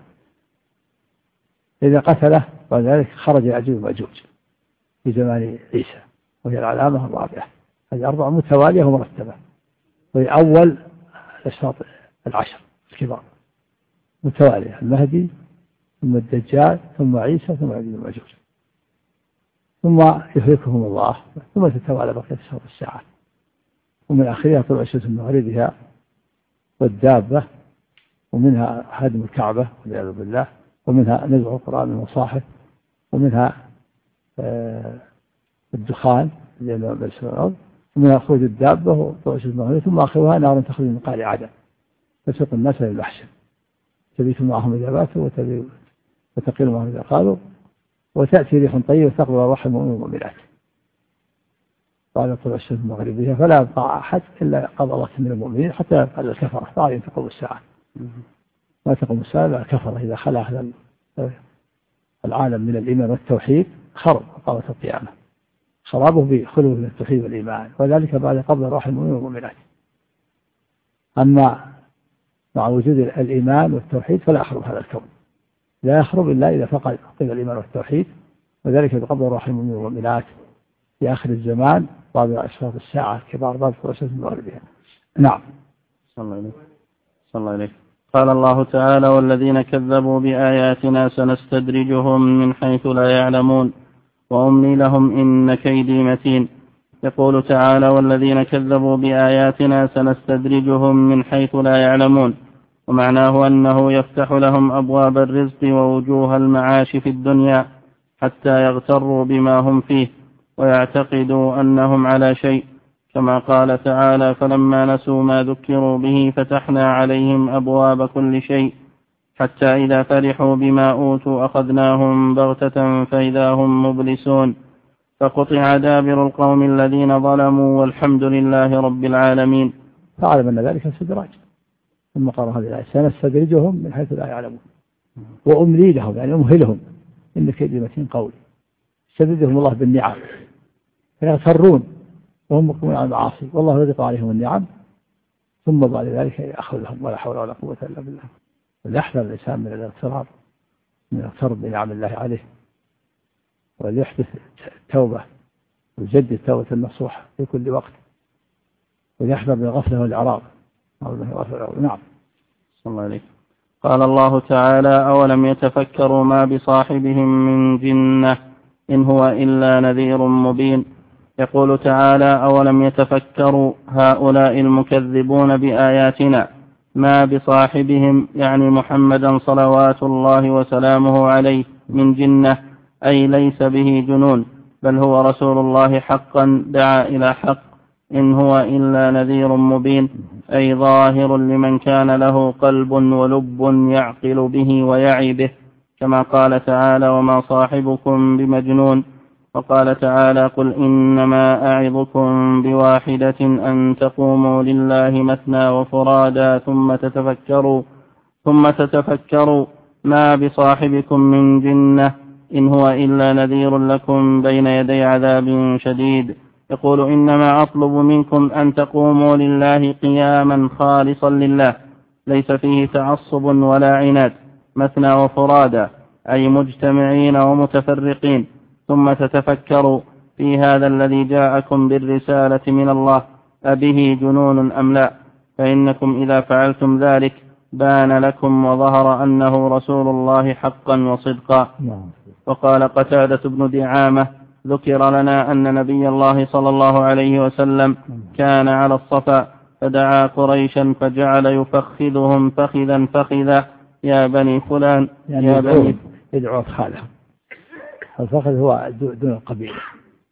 إذا قتله بعد ذلك خرج يأجوج ومأجوج في زمان عيسى، وهي العلامة الرابعة. هذه 4 متوالية ومرتبة، وهي أول الأشراط 10 الكبار متوالية: المهدي ثم الدجال ثم عيسى ثم يأجوج ومأجوج، ثم يهلكهم الله، ثم تتوالى بقية أشراط الساعة، ومن آخرها طلوع الشمس من مغربها والدابة، ومنها هدم الكعبة والعياذ بالله، ومنها نزع القرآن من المصاحف، ومنها الدخان ومنها خروج الدابة وطلوع الشمس من مغربها، ثم آخرها نار تخرج من قعر عدن تسوق الناس للمحشر تبيت معهم إذا باتوا وتقيل معهم إذا قالوا، وتأتي ريح طيبة تقضي أرواح المؤمنين والمؤمنات بعد طلوع الشمس من مغربها، فلا يبقى أحد إلا قضى الله من المؤمنين حتى يبقى الكفرة بعد تقوم الساعة. ما تقوم الساعة إلا الكفرة إذا خلى هذا العالم من الإيمان والتوحيد خرب وقامت القيامة، خرابه بخلوه من التوحيد والإيمان، وذلك بعد قبض أرواح المؤمنين والمؤمنات. أما مع وجود الإيمان والتوحيد فلا يخرب هذا الكون، لا يخرب إلا إذا فقد الإيمان والتوحيد، وذلك بقبض أرواح المؤمنين والمؤمنات في آخر الزمان بعد أشراط الساعة الكبار بعد طلوع الشمس من مغربها. نعم. صلى الله عليه. قال الله تعالى: والذين كذبوا بآياتنا سنستدرجهم من حيث لا يعلمون وأملي لهم إن كيدي متين. يقول تعالى: والذين كذبوا بآياتنا سنستدرجهم من حيث لا يعلمون، ومعناه أنه يفتح لهم أبواب الرزق ووجوه المعاش في الدنيا حتى يغتروا بما هم فيه ويعتقدوا أنهم على شيء، كما قال تعالى: فلما نسوا ما ذكروا به فتحنا عليهم أبواب كل شيء حتى إذا فرحوا بما أوتوا أخذناهم بغتة فإذا هم مبلسون، فقطع دابر القوم الذين ظلموا والحمد لله رب العالمين. فاعلم أن ذلك استدراج. ثم قال هذه الآية: سنستدرجهم من حيث لا يعلمون وأملي لهم، يعني أمهلهم إن كيدي متين قولي. استدرجهم الله بالنعم فيغترون وهم مقيمون على المعاصي، والله يرزق عليهم النعم ثم بعد ذلك يأخذهم، ولا حول ولا قوة إلا بالله. وليحذر الإنسان من الاغترار، من الاغترار بنعم الله عليه، وليحدث التوبة ويجدد توبة النصوح في كل وقت، وليحذر من الغفلة والإعراض. نعم. صلى الله عليه. قال الله تعالى: أولم يتفكروا ما بصاحبهم من جنة إن هو إلا نذير مبين. يقول تعالى: أولم يتفكروا هؤلاء المكذبون بآياتنا ما بصاحبهم، يعني محمدا صلوات الله وسلامه عليه، من جنة، أي ليس به جنون، بل هو رسول الله حقا دعا إلى حق، إن هو إلا نذير مبين، أي ظاهر لمن كان له قلب ولب يعقل به ويعي به، كما قال تعالى: وما صاحبكم بمجنون. وقال تعالى: قل إنما أعظكم بواحدة أن تقوموا لله مثنى وفرادا ثم تتفكروا ما بصاحبكم من جنة إن هو إلا نذير لكم بين يدي عذاب شديد. يقول: إنما أطلب منكم أن تقوموا لله قياما خالصا لله، ليس فيه تعصب ولا عناد، مثنى وفرادا، أي مجتمعين ومتفرقين، ثم تتفكروا في هذا الذي جاءكم بالرسالة من الله أبه جنون أم لا، فإنكم إذا فعلتم ذلك بان لكم وظهر أنه رسول الله حقا وصدقا. وقال قتادة بن دعامة: ذكر لنا أن نبي الله صلى الله عليه وسلم كان على الصفا فدعا قريشا فجعل يفخذهم فخذا فخذا: يا بني فلان، يعني يا بني. يدعو أفخاذهم. الفخذ هو دون القبيلة،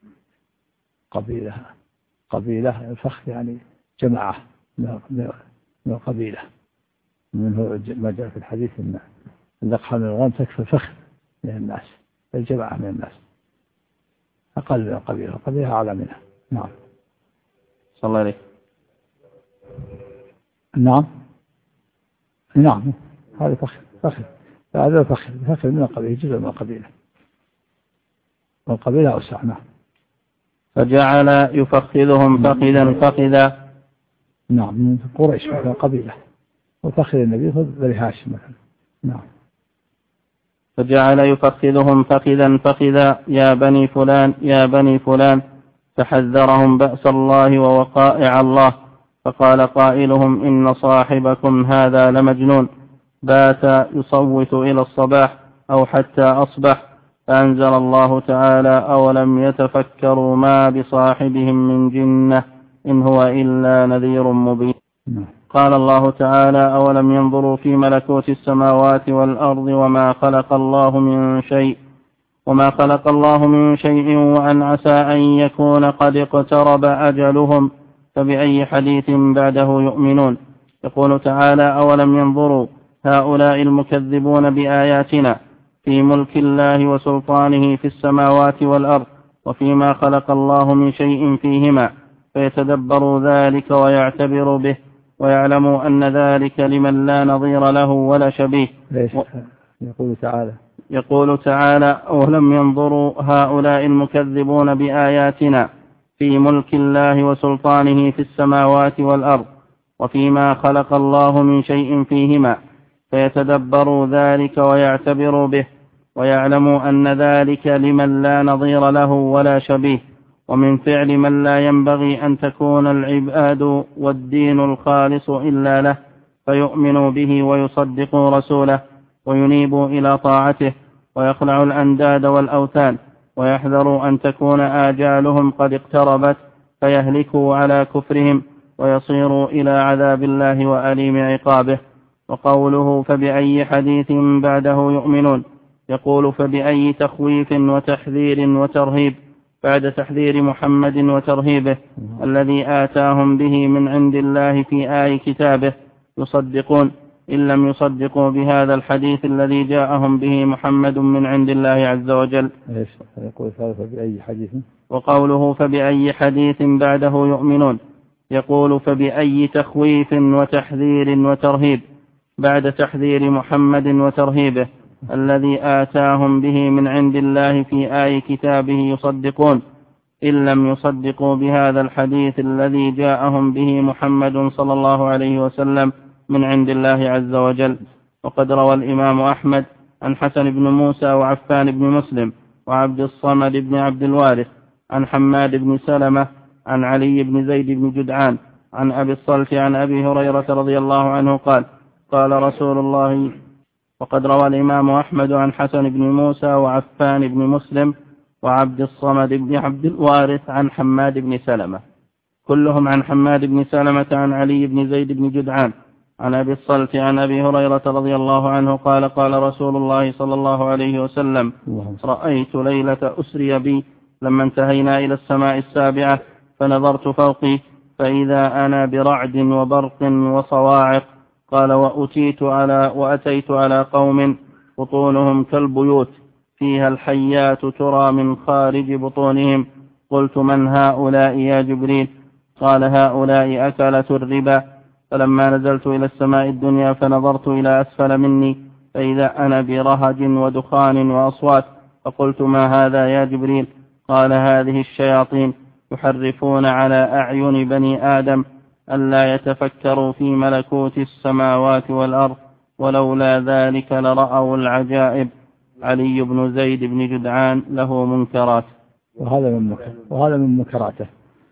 قبيلة الفخذ يعني جماعة من القبيلة. منه ما جاء في الحديث أن اللقحة من الغنم تكفي فخذ من الناس، الجماعة من الناس أقل من القبيلة، القبيلة أعلى منها. نعم. صلى الله عليه. نعم هذا فخذ هذا فخذ من القبيلة، جزء من القبيلة، والقبيلة أوسع. نعم. فجعل يفخذهم فخذا. نعم من قريش مثل القبيلة، وفخذ النبي خذ بني هاشم مثلا. نعم. فجعل يفخذهم فخذا يا بني فلان يا بني فلان، فحذرهم بأس الله ووقائع الله، فقال قائلهم إن صاحبكم هذا لمجنون، بات يصوت إلى الصباح أو حتى أصبح. فأنزل الله تعالى أولم يتفكروا ما بصاحبهم من جنة إن هو إلا نذير مبين. قال الله تعالى أولم ينظروا في ملكوت السماوات والأرض وما خلق الله من شيء وأن عسى أن يكون قد اقترب أجلهم، فبأي حديث بعده يؤمنون. يقول تعالى أولم ينظروا هؤلاء المكذبون بآياتنا في ملك الله وسلطانه في السماوات والأرض وفيما خلق الله من شيء فيهما، فيتدبروا ذلك ويعتبروا به ويعلموا أن ذلك لمن لا نظير له ولا شبيه. يقول تعالى أولم ينظروا هؤلاء المكذبون بآياتنا في ملك الله وسلطانه في السماوات والأرض وفيما خلق الله من شيء فيهما، فيتدبروا ذلك ويعتبروا به ويعلموا أن ذلك لمن لا نظير له ولا شبيه، ومن فعل من لا ينبغي أن تكون العباد والدين الخالص إلا له، فيؤمنوا به ويصدقوا رسوله وينيبوا إلى طاعته ويخلعوا الأنداد والأوثان، ويحذروا أن تكون آجالهم قد اقتربت فيهلكوا على كفرهم ويصيروا إلى عذاب الله وأليم عقابه. وقوله فبأي حديث بعده يؤمنون، يقول فبأي تخويف وتحذير وترهيب بعد تحذير محمد وترهيبه الذي آتاهم به من عند الله في آي كتابه يصدقون، إن لم يصدقوا بهذا الحديث الذي جاءهم به محمد من عند الله عز وجل. وقوله فبأي حديث بعده يؤمنون، يقول فبأي تخويف وتحذير وترهيب بعد تحذير محمد وترهيبه الذي آتاهم به من عند الله في آي كتابه يصدقون، إن لم يصدقوا بهذا الحديث الذي جاءهم به محمد صلى الله عليه وسلم من عند الله عز وجل. وقد روى الإمام أحمد عن حسن بن موسى وعفان بن مسلم وعبد الصمد بن عبد الوارث عن حماد بن سلمة عن علي بن زيد بن جدعان عن أبي الصلت عن أبي هريرة رضي الله عنه قال قال رسول الله. وقد روى الإمام أحمد عن حسن بن موسى وعفان بن مسلم وعبد الصمد بن عبد الوارث عن حماد بن سلمة، كلهم عن حماد بن سلمة عن علي بن زيد بن جدعان عن أبي الصلت عن أبي هريرة رضي الله عنه قال قال رسول الله صلى الله عليه وسلم رأيت ليلة أسري بي لما انتهينا إلى السماء السابعة فنظرت فوقي فإذا أنا برعد وبرق وصواعق. قال وأتيت على قوم بطونهم كالبيوت فيها الحيات ترى من خارج بطونهم، قلت من هؤلاء يا جبريل؟ قال هؤلاء أكلة الربا. فلما نزلت إلى السماء الدنيا فنظرت إلى أسفل مني فإذا أنا برهج ودخان وأصوات، فقلت ما هذا يا جبريل؟ قال هذه الشياطين يحرفون على أعين بني آدم ألا يتفكروا في ملكوت السماوات والأرض، ولولا ذلك لرأوا العجائب. علي بن زيد بن جدعان له منكرات. وهذا من منكراته.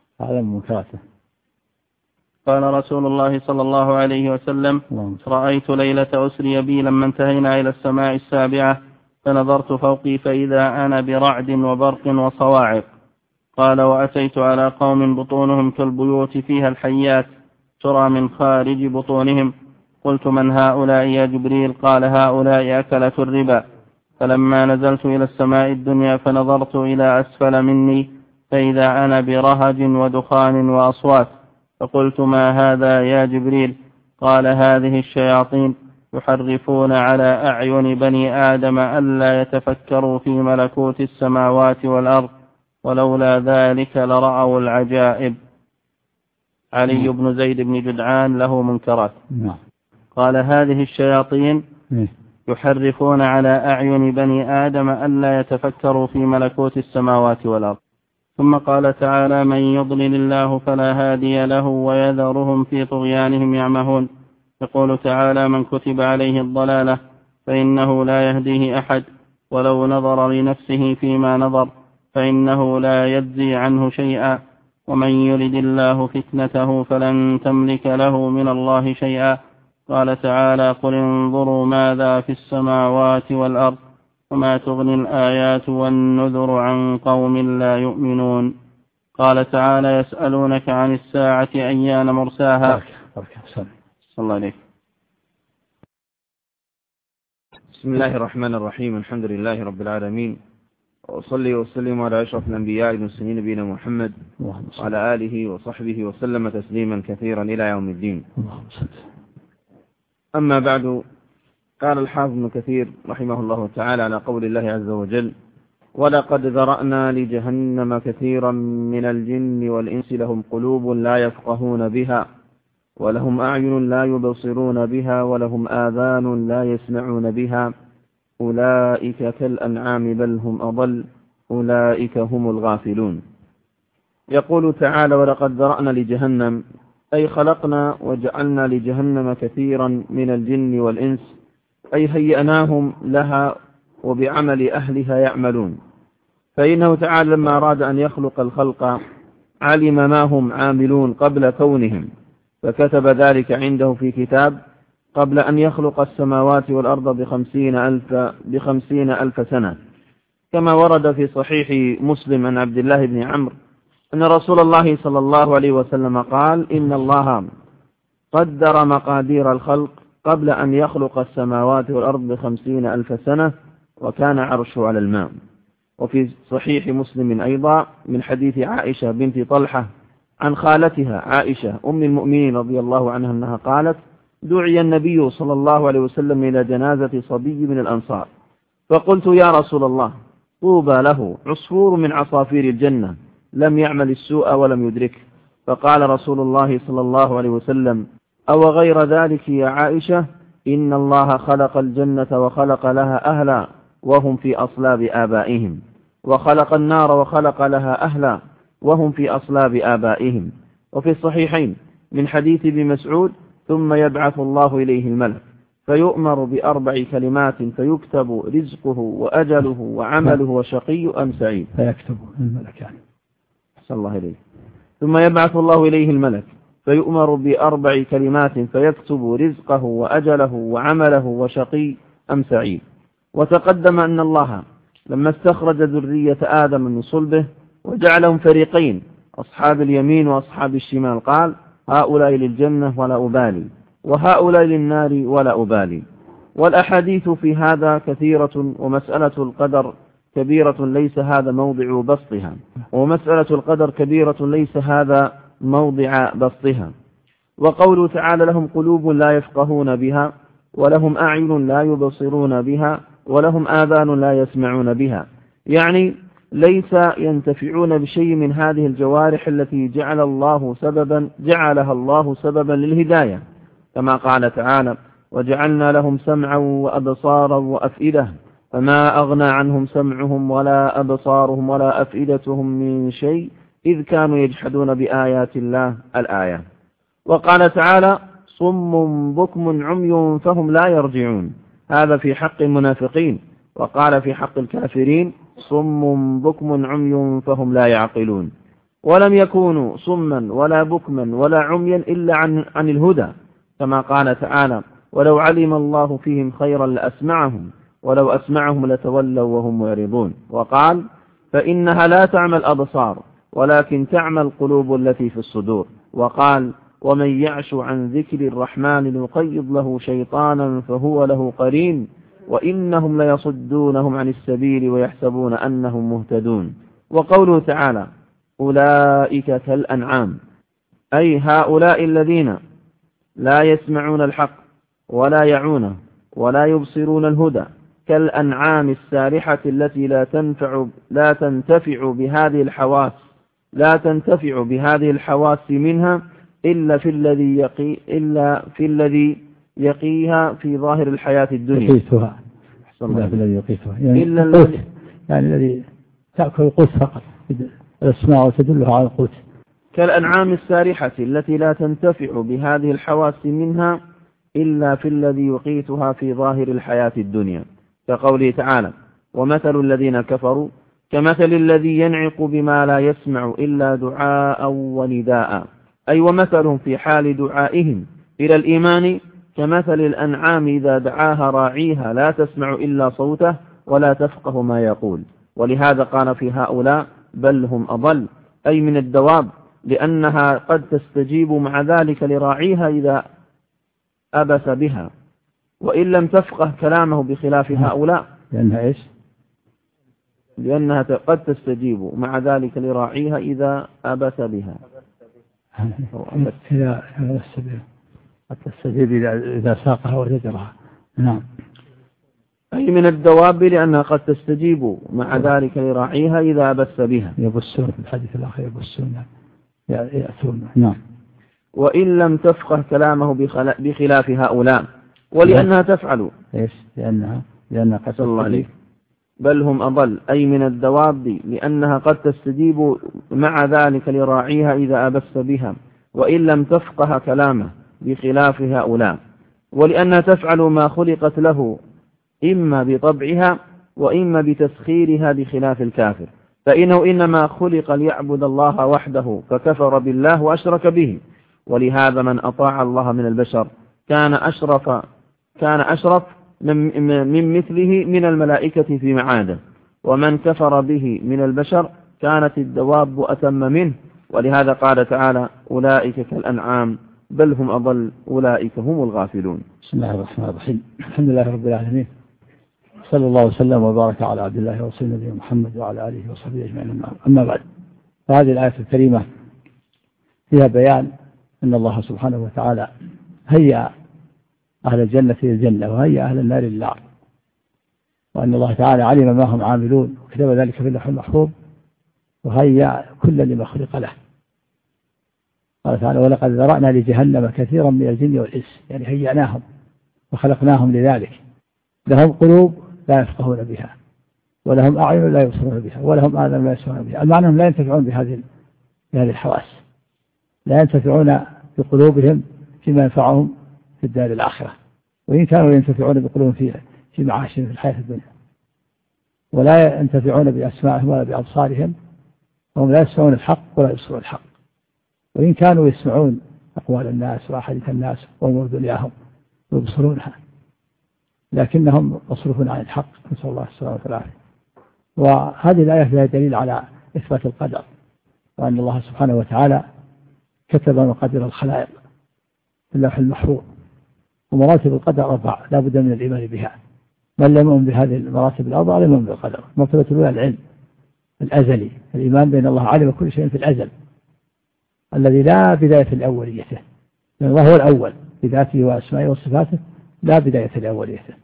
قال رسول الله صلى الله عليه وسلم رأيت ليلة أسري بي لما انتهينا إلى السماء السابعة فنظرت فوقي فإذا أنا برعد وبرق وصواعق. قال وأتيت على قوم بطونهم كالبيوت فيها الحيات ترى من خارج بطونهم، قلت من هؤلاء يا جبريل؟ قال هؤلاء أكلة الربا. فلما نزلت إلى السماء الدنيا فنظرت إلى أسفل مني فإذا أنا برهج ودخان وأصوات، فقلت ما هذا يا جبريل؟ قال هذه الشياطين يحرفون على أعين بني آدم ألا يتفكروا في ملكوت السماوات والأرض ولولا ذلك لرأوا العجائب. علي بن زيد بن جدعان له منكرات. قال هذه الشياطين يحرفون على أعين بني آدم ألا يتفكروا في ملكوت السماوات والأرض. ثم قال تعالى من يضلل الله فلا هادي له ويذرهم في طغيانهم يعمهون. يقول تعالى من كتب عليه الضلالة فإنه لا يهديه أحد ولو نظر لنفسه فيما نظر فإنه لا يجزي عنه شيئا ومن يرد الله فتنته فلن تملك له من الله شيئا. قال تعالى قل انظروا ماذا في السماوات والأرض وما تغني الآيات والنذر عن قوم لا يؤمنون. قال تعالى يسألونك عن الساعة أيان مرساها. صلى الله عليه. بسم الله الرحمن الرحيم. الحمد لله رب العالمين، وأصلي وسلم على أشرف الأنبياء والمرسلين نبينا محمد وعلى آله وصحبه وسلم تسليما كثيرا إلى يوم الدين. أما بعد، قال الحافظ ابن كثير رحمه الله تعالى على قول الله عز وجل ولقد ذرأنا لجهنم كثيرا من الجن والإنس لهم قلوب لا يفقهون بها ولهم أعين لا يبصرون بها ولهم آذان لا يسمعون بها أولئك كالأنعام بل هم أضل أولئك هم الغافلون. يقول تعالى ولقد ذرأنا لجهنم، أي خلقنا وجعلنا لجهنم كثيرا من الجن والإنس، أي هيئناهم لها وبعمل أهلها يعملون. فإنه تعالى لما أراد أن يخلق الخلق علم ما هم عاملون قبل كونهم، فكتب ذلك عنده في كتاب قبل أن يخلق السماوات والأرض ب50 ألف سنة، كما ورد في صحيح مسلم عن عبد الله بن عمرو أن رسول الله صلى الله عليه وسلم قال إن الله قدر مقادير الخلق قبل أن يخلق السماوات والأرض ب50 ألف سنة وكان عرشه على الماء. وفي صحيح مسلم أيضا من حديث عائشة بنت طلحة عن خالتها عائشة أم المؤمنين رضي الله عنها أنها قالت دعي النبي صلى الله عليه وسلم إلى جنازة صبي من الأنصار، فقلت يا رسول الله طوبى له عصفور من عصافير الجنة لم يعمل السوء ولم يدركه. فقال رسول الله صلى الله عليه وسلم أو غير ذلك يا عائشة إن الله خلق الجنة وخلق لها أهلا وهم في أصلاب آبائهم، وخلق النار وخلق لها أهلا وهم في أصلاب آبائهم. وفي الصحيحين من حديث ابن مسعود ثم يبعث الله إليه الملك فيؤمر ب4 كلمات فيكتب رزقه وأجله وعمله وشقي أم سعيد. فيكتب الملك يعني. صلى الله عليه. ثم يبعث الله إليه الملك فيؤمر ب4 كلمات فيكتب رزقه وأجله وعمله وشقي أم سعيد. وتقدم أن الله لما استخرج ذرية آدم من صلبه وجعلهم فريقين أصحاب اليمين وأصحاب الشمال قال هؤلاء للجنة ولا أبالي وهؤلاء للنار ولا أبالي. والأحاديث في هذا كثيرة، ومسألة القدر كبيرة ليس هذا موضع بسطها، ومسألة القدر كبيرة ليس هذا موضع بسطها. وقوله تعالى لهم قلوب لا يفقهون بها ولهم أعين لا يبصرون بها ولهم آذان لا يسمعون بها، يعني ليس ينتفعون بشيء من هذه الجوارح التي جعلها الله سببا للهداية، كما قال تعالى وجعلنا لهم سمعا وأبصارا وأفئدة فما أغنى عنهم سمعهم ولا أبصارهم ولا أفئدتهم من شيء إذ كانوا يجحدون بآيات الله الآية. وقال تعالى صم بكم عمي فهم لا يرجعون، هذا في حق المنافقين. وقال في حق الكافرين صم بكم عمي فهم لا يعقلون. ولم يكونوا صما ولا بكما ولا عميا إلا عن الهدى، كما قال تعالى ولو علم الله فيهم خيرا لأسمعهم ولو أسمعهم لتولوا وهم معرضون. وقال فإنها لا تعمى الأبصار ولكن تعمى القلوب التي في الصدور. وقال ومن يعش عن ذكر الرحمن نقيض له شيطانا فهو له قرين وإنهم ليصدونهم عن السبيل ويحسبون أنهم مهتدون. وقوله تعالى أولئك كالأنعام، أي هؤلاء الذين لا يسمعون الحق ولا يعونه ولا يبصرون الهدى كالأنعام السارحة التي لا تنتفع بهذه الحواس منها إلا في الذي يقيها في ظاهر الحياة الدنيا. يقيتها إلا في الذي يقيتها يعني الذي تأكل القوت فقط، الأسماء وتدلها على القوت. كالأنعام السارحة التي لا تنتفع بهذه الحواس منها إلا في الذي يقيتها في ظاهر الحياة الدنيا، كقوله تعالى: ومثل الذين كفروا كمثل الذي ينعق بما لا يسمع إلا دعاء ونداء، أي ومثلهم في حال دعائهم إلى الإيمان كمثل الأنعام إذا دعاها راعيها لا تسمع إلا صوته ولا تفقه ما يقول. ولهذا قال في هؤلاء: بل هم أضل، أي من الدواب، لأنها قد تستجيب مع ذلك لراعيها إذا أبس بها، وإن لم تفقه كلامه، بخلاف هؤلاء لأنها قد تستجيب مع ذلك لراعيها إذا أبس بها. قد تستجيب إذا ساقها وزجرها. نعم. أي من الدواب لأنها قد تستجيب مع ذلك لراعيها إذا أبس بها. يبسون في الحديث الآخر، يبسون يأتون. نعم. وإن لم تفقه كلامه بخلاف هؤلاء، ولأنها تفعل لأنها قد تستجيب. بل هم أضل، أي من الدواب لأنها قد تستجيب مع ذلك لراعيها إذا أبس بها، وإن لم تفقه كلامه بخلاف هؤلاء، ولأنها تفعل ما خلقت له إما بطبعها وإما بتسخيرها بخلاف الكافر، فإنه إنما خلق ليعبد الله وحده فكفر بالله وأشرك به. ولهذا من أطاع الله من البشر كان أشرف من مثله من الملائكة في معاده، ومن كفر به من البشر كانت الدواب أتم منه. ولهذا قال تعالى: أولئك كالأنعام بل هم أضل أولئك هم الغافلون. بسم الله الرحمن الرحيم. الحمد لله رب العالمين، صلى الله وسلم وبارك على عبد الله ورسوله نبينا محمد وعلى آله وصحبه أجمعين. أما بعد، فهذه الآية الكريمة فيها بيان أن الله سبحانه وتعالى هيأ أهل الجنة للجنة وهيأ أهل النار للنار، وأن الله تعالى علم ما هم عاملون وكتب ذلك في اللوح المحفوظ، وهيأ كل لما خلق له. قال تعالى: ولقد ذرأنا لجهنم كثيرا من الجن والإنس، يعني هيأناهم وخلقناهم لذلك. لهم قلوب لا يفقهون بها، ولهم أعين لا يبصرون بها، ولهم آذان لا يسمعون بها. المعنى أنهم لا ينتفعون بهذه الحواس، لا ينتفعون بقلوبهم فيما ينفعهم في الدار الآخرة، وإن كانوا ينتفعون بقلوبهم في معاشهم في الحياة الدنيا، ولا ينتفعون بأسماعهم ولا بأبصارهم، وهم لا يسمعون الحق ولا يبصرون الحق، وإن كانوا يسمعون أقوال الناس وأحاديث الناس وأمور دنياهم ويبصرونها، لكنهم مصروفون عن الحق، نسأل الله السلامة والعافية. وهذه الآية فيها دليل على إثبات القدر، وأن الله سبحانه وتعالى كتب مقادير الخلائق في اللوح المحفوظ. ومراتب القدر 4 لا بد من الإيمان بها. من لم يؤمن بهذه المراتب الأربعة لم يؤمن بالقدر. المرتبة الأولى العلم الأزلي، الإيمان بأن الله علم كل شيء في الأزل الذي لا بداية لأوليته، لأن الله هو الأول بذاته وأسمائه وصفاته، لا بداية لأوليته.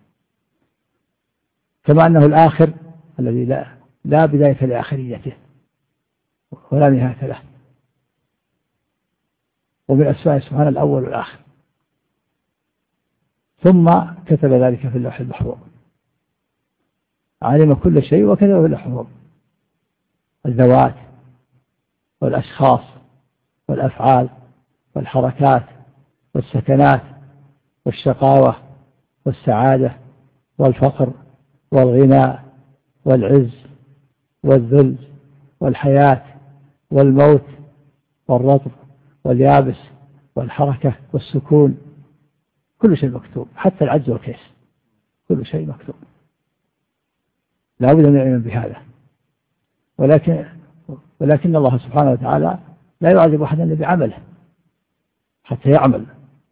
كما أنه الآخر الذي لا بداية لآخريته ولا نهاية له. ومن أسماء سبحانه الأول والآخر. ثم كتب ذلك في اللوح المحفوظ، علم كل شيء وكتب في اللوح المحفوظ، الذوات والأشخاص والأفعال والحركات والسكنات والشقاوة والسعادة والفقر والغناء والعز والذل والحياة والموت والرطب واليابس والحركة والسكون، كل شيء مكتوب، حتى العجز والكيس كل شيء مكتوب. لا بد من العلم بهذا. ولكن الله سبحانه وتعالى لا يعذب أحدا إلا بعمله حتى يعمل.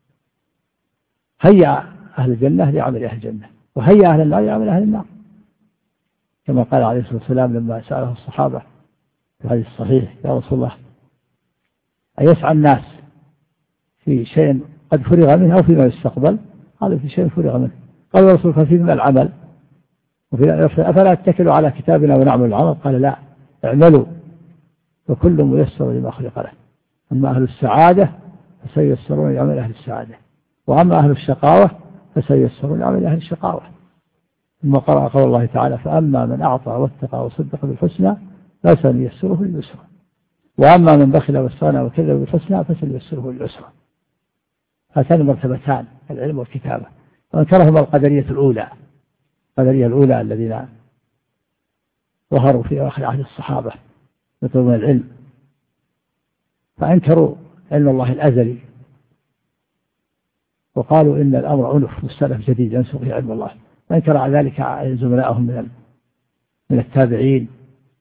هيا أهل الجنة لعمل أهل الجنة، وهيا أهل النار لعمل أهل النار، كما قال عليه الصلاة والسلام لما سأله الصحابة في الحديث الصحيح: يا رسول الله، أيسعى الناس في شيء قد فرغ منه أو فيما يستقبل، هذا في شيء فرغ منه. قال الرسول ففي من العمل أفلا أتكلوا على كتابنا ونعمل العمل؟ قال لا، اعملوا فكل ميسر لما خلق له. أما أهل السعادة فسيسرون لعمل أهل السعادة، وأما أهل الشقاوة فسيسرون لعمل أهل الشقاوة. ثم قرأ قول الله تعالى فأما من أعطى واتقى وصدق بالحسنى فسنيسره لليسرى، وأما من بخل واستغنى وكذب بالحسنى فسنيسره لليسرى. هاتان مرتبتان، العلم والكتابة. وانكرهما القدرية الأولى، القدرية الأولى الذين ظهروا في آخر عهد الصحابة يطلبون العلم، فأنكروا علم الله الأزلي، وقالوا إن الأمر أنف مستأنف جديد ينسخ فيه علم الله. وأنكر على ذلك زملائهم من التابعين،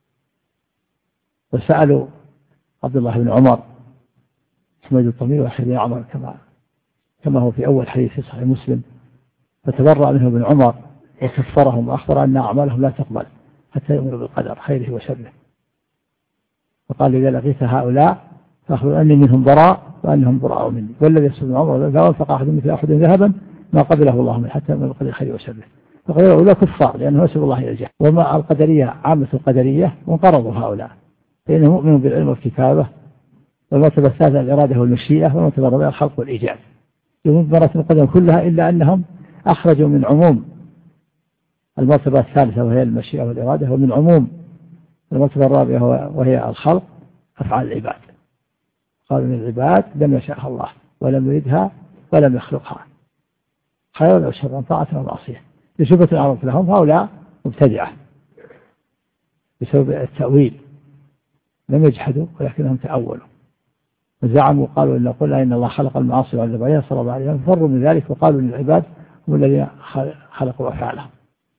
وسألوا عبد الله بن عمر حميد الطمي وأخي بن عمر كما هو في أول حديث في صحيح مسلم، فتبرأ منه ابن عمر وكفرهم وأخبر أن أعمالهم لا تقبل حتى يؤمنوا بالقدر خيره وشره. فقال إذا لقيت هؤلاء فأخبر أني منهم براء وأنهم براء مني، والذي يسأل ابن عمر لو أنفق أحد مثل أحد ذهبا ما قبله الله منه حتى يؤمن بالقدر خيره وشره. فقال هؤلاء كفار لأنه يسأل الله إلى الجهل. وما القدرية عامة القدرية وانقرضوا هؤلاء، فإنهم مؤمنون بالعلم والكتابة، والمرتبة الثالثة الإرادة والمشيئة، والمرتبة الرابعة الخلق والإيجاد. يؤمنون بمراتب القدر كلها إلا أنهم أخرجوا من عموم المرتبة الثالثة وهي المشيئة والإرادة، ومن عموم المرتبة الرابعة وهي الخلق أفعال العباد. قالوا من العباد لم يشاءها الله ولم يريدها ولم يخلقها خيرا أو شرا طاعة أو معصية. لشبهة العرض لهم هؤلاء مبتدعة بسبب التأويل، لم يجحدوا ولكنهم تأولوا وزعموا، قالوا إن قلنا إن الله خلق المعاصي وعذب عليها صلى الله عليه وسلم، ففروا من ذلك وقالوا إن العباد هم الذين خلقوا أفعالهم.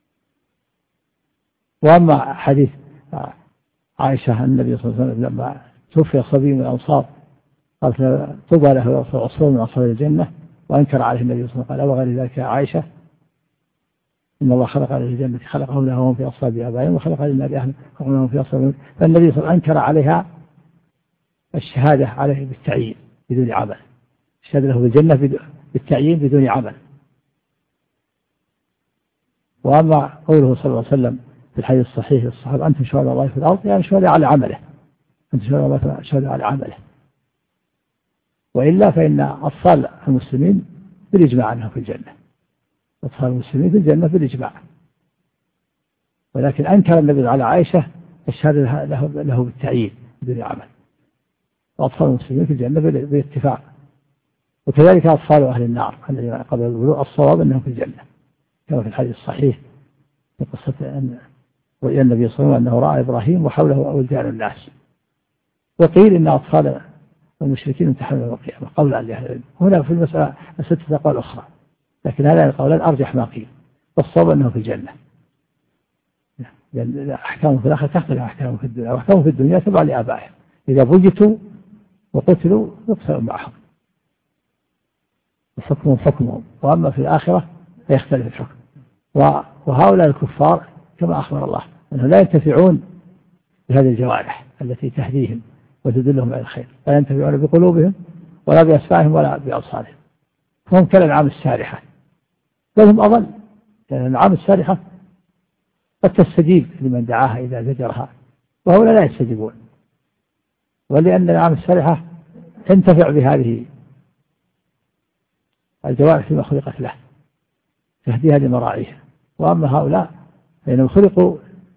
وأما حديث عائشة النبي صلى الله عليه وسلم لما توفي صبي من الأنصار قال طوبى له عصفور من أصحاب الجنة، وأنكر عليه النبي صلى الله عليه وسلم قال وغير ذلك يا عائشة إن الله خلق على الجنة خلقهم لهم في أصحاب آبائهم وخلق للنار أهلهم لهم في أصحاب. فالنبي صلى الله عليه وسلم أنكر عليها الشهادة عليه بالتعيين بدون عمل، الشهادة له بالجنة بالتعيين بدون عمل. وأما قوله صلى الله عليه وسلم في الحديث الصحيح للصحابة أنتم شهداء الله في الأرض، يعني شهداء على عمله، أنتم شهداء على عمله. وإلا فإن أطفال المسلمين بالإجماع أنهم في الجنة، أطفال المسلمين في الجنة بالإجماع، ولكن أنكر النبي على عائشة الشهادة له بالتعيين بدون عمل. وأطفال المسلمين في الجنة باتفاق، وكذلك أطفال أهل النار الذين قبل البلوغ الصواب أنهم في الجنة، كما في الحديث الصحيح في قصة أن رؤيا النبي صلى الله عليه وسلم أنه رأى إبراهيم وحوله ولدان الناس. وقيل إن أطفال المشركين امتحنوا يوم القيامة قول أهل العلم. هنا في المسألة ستة أقوال أخرى، لكن هذا القولان أرجح ما قيل، والصواب أنه في الجنة، لأن أحكامهم في الآخرة تختلف أحكامهم في الدنيا، وأحكامهم في الدنيا تبع لآبائهم، إذا بجتوا وقتلوا يقتلوا معهم وحكمهم حكمهم، وأما في الآخرة فيختلف الحكم. وهؤلاء الكفار كما أخبر الله أنهم لا ينتفعون بهذه الجوارح التي تهديهم وتدلهم على الخير، لا ينتفعون بقلوبهم ولا بأسماعهم ولا بأبصارهم، فهم كالأنعام السارحة، بل هم أضل، لأن الأنعام السارحة قد تستجيب لمن دعاها إذا زجرها، وهؤلاء لا يستجيبون. ولأن الأنعام السارحة تنتفع بهذه الجوارح فيما خلقت له تهديها لمراعيها. وأما هؤلاء فإنهم خلقوا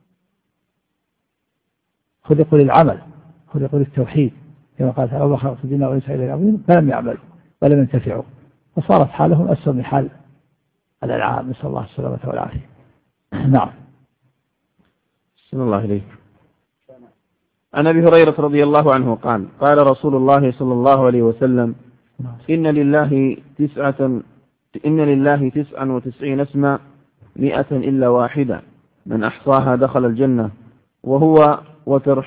للعمل، خلقوا للتوحيد، كما قال تعالى الله خلق الجن والإنس إلا ليعبدون فلم يعملوا ولم ينتفعوا، فصارت حالهم أسوأ من حال الأنعام، نسأل الله السلامة والعافية. نعم. صلى الله عليه. عن أبي هريرة رضي الله عنه قال قال رسول الله صلى الله عليه وسلم إن لله 99 اسما 100 إلا واحدة من أحصاها دخل الجنة وهو وتر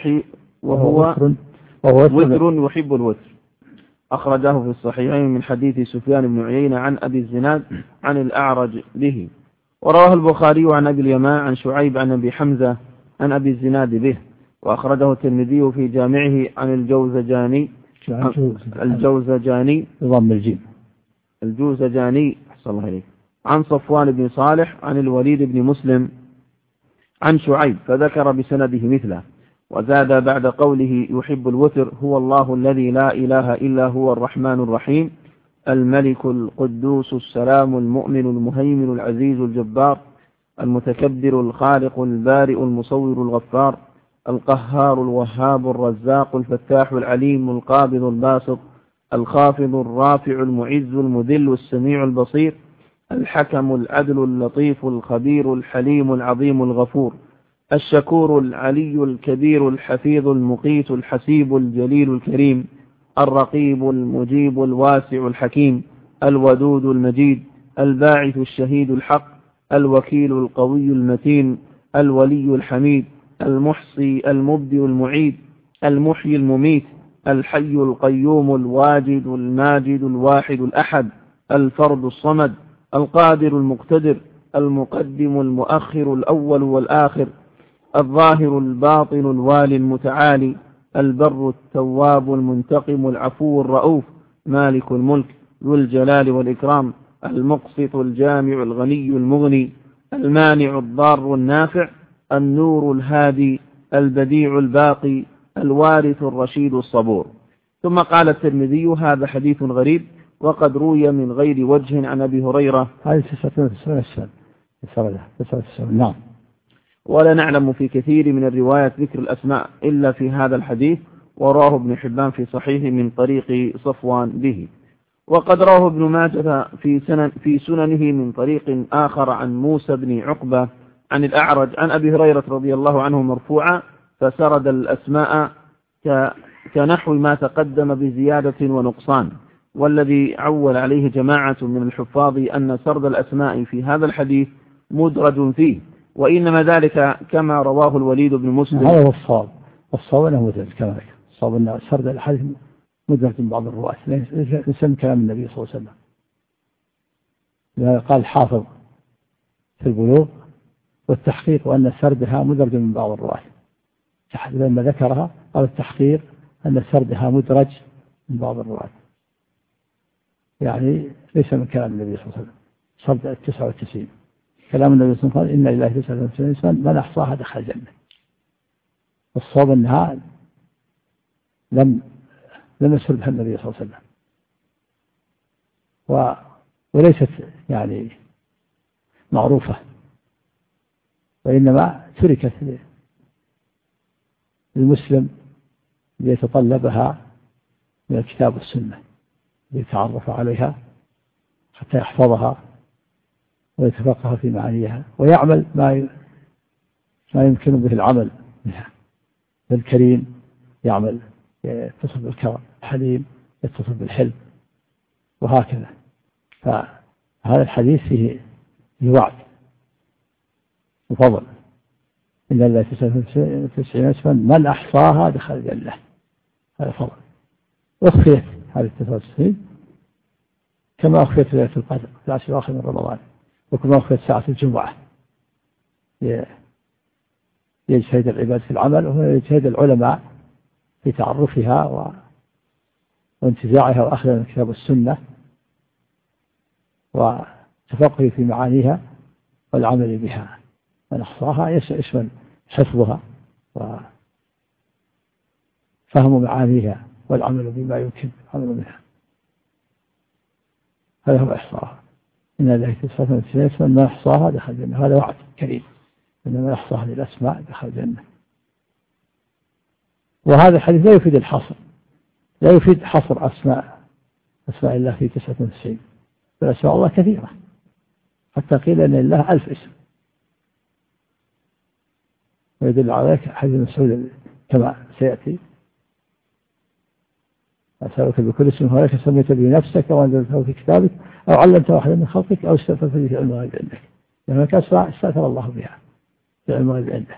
يحب الوتر. أخرجه في الصحيحين من حديث سفيان بن عيينة عن أبي الزناد عن الأعرج به، ورواه البخاري عن أبي اليمان عن شعيب عن أبي حمزة عن أبي الزناد به، وأخرجه الترمذي في جامعه عن الجوزجاني الجوزجاني بضم الجيم. الجوزجاني أحسن الله إليك عن صفوان بن صالح عن الوليد بن مسلم عن شعيب فذكر بسنده مثله، وزاد بعد قوله يحب الوتر هو الله الذي لا إله إلا هو الرحمن الرحيم الملك القدوس السلام المؤمن المهيمن العزيز الجبار المتكبر الخالق البارئ المصور الغفار القهار الوهاب الرزاق الفتاح العليم القابض الباسط الخافض الرافع المعز المذل السميع البصير الحكم العدل اللطيف الخبير الحليم العظيم الغفور الشكور العلي الكبير الحفيظ المقيت الحسيب الجليل الكريم الرقيب المجيب الواسع الحكيم الودود المجيد الباعث الشهيد الحق الوكيل القوي المتين الولي الحميد المحصي المبدئ المعيد المحيي المميت الحي القيوم الواجد الماجد الواحد الأحد الفرد الصمد القادر المقتدر المقدم المؤخر الأول والآخر الظاهر الباطن الوالي المتعالي البر التواب المنتقم العفو الرؤوف مالك الملك ذو الجلال والإكرام المقسط الجامع الغني المغني المانع الضار النافع النور الهادي البديع الباقي الوارث الرشيد الصبور. ثم قال الترمذي هذا حديث غريب وقد روي من غير وجه عن أبي هريرة. هذه 99 نعم. ولا نعلم في كثير من الروايات ذكر الأسماء إلا في هذا الحديث، وراه ابن حبان في صحيح من طريق صفوان به. وقد راه ابن ماجه في سننه من طريق آخر عن موسى بن عقبة عن الأعرج عن أبي هريرة رضي الله عنه مرفوعا، فسرد الأسماء كنحو ما تقدم بزيادة ونقصان. والذي عول عليه جماعة من الحفاظ أن سرد الأسماء في هذا الحديث مدرج فيه، وإنما ذلك كما رواه الوليد بن مسلم. هذا هو الصواب، والصواب أنه مدرج كما ذلك، الصواب أن سرد الحديث مدرج من بعض الرواة ليس من كلام النبي صلى الله عليه وسلم. قال الحافظ في البلوغ والتحقيق وأن سردها مدرج من بعض الرواة، لما ذكرها قال التحقيق أن سردها مدرج من بعض الرواة، يعني ليس من كلام النبي صلى الله عليه وسلم. سرد 99 كلام النبي صلى الله عليه وسلم قال إن لله 99 من أحصاها دخل الجنة. الصواب أنها لم يسردها النبي صلى الله عليه وسلم، وليست يعني معروفة، وإنما تركت للمسلم ليتطلبها من الكتاب والسنة، ليتعرف عليها حتى يحفظها ويتفقه في معانيها ويعمل ما يمكن به العمل بها. الكريم يعمل يتصل بالكرم، الحليم يتصل بالحلم، وهكذا. فهذا الحديث فيه وعد وفضل. إن الله 99 اسما من أحصاها دخل الجنة، هذا فضل. أخفيت هذه 99 كما أخفيت ليلة القدر في العشر الأواخر من رمضان، وكما أخفيت ساعة الجمعة. يجتهد العباد في العمل، ويجتهد العلماء في تعرفها وانتزاعها وأخذها من الكتاب والسنة وتفقه في معانيها والعمل بها. من أحصاها يشمل حفظها وفهم معانيها والعمل بما يمكن العمل بها. هذا هو إحصاها. إن الله 99 من أحصاها دخل الجنة. هذا وعد كريم أن من أحصاها للأسماء دخل الجنة. وهذا الحديث لا يفيد الحصر، لا يفيد حصر أسماء الله في 99، بل أسماء الله كثيرة، حتى قيل أن الله 1000 اسم. ويدل على حديث مسعود كما سيأتي: أسألك بكل اسم هو لك سميت به نفسك وأنزلته في كتابك أو علمته أحدا من خلقك أو استأثرت به في علم الغيب عندك. لأنك استأثر الله بها في علم الغيب عنده.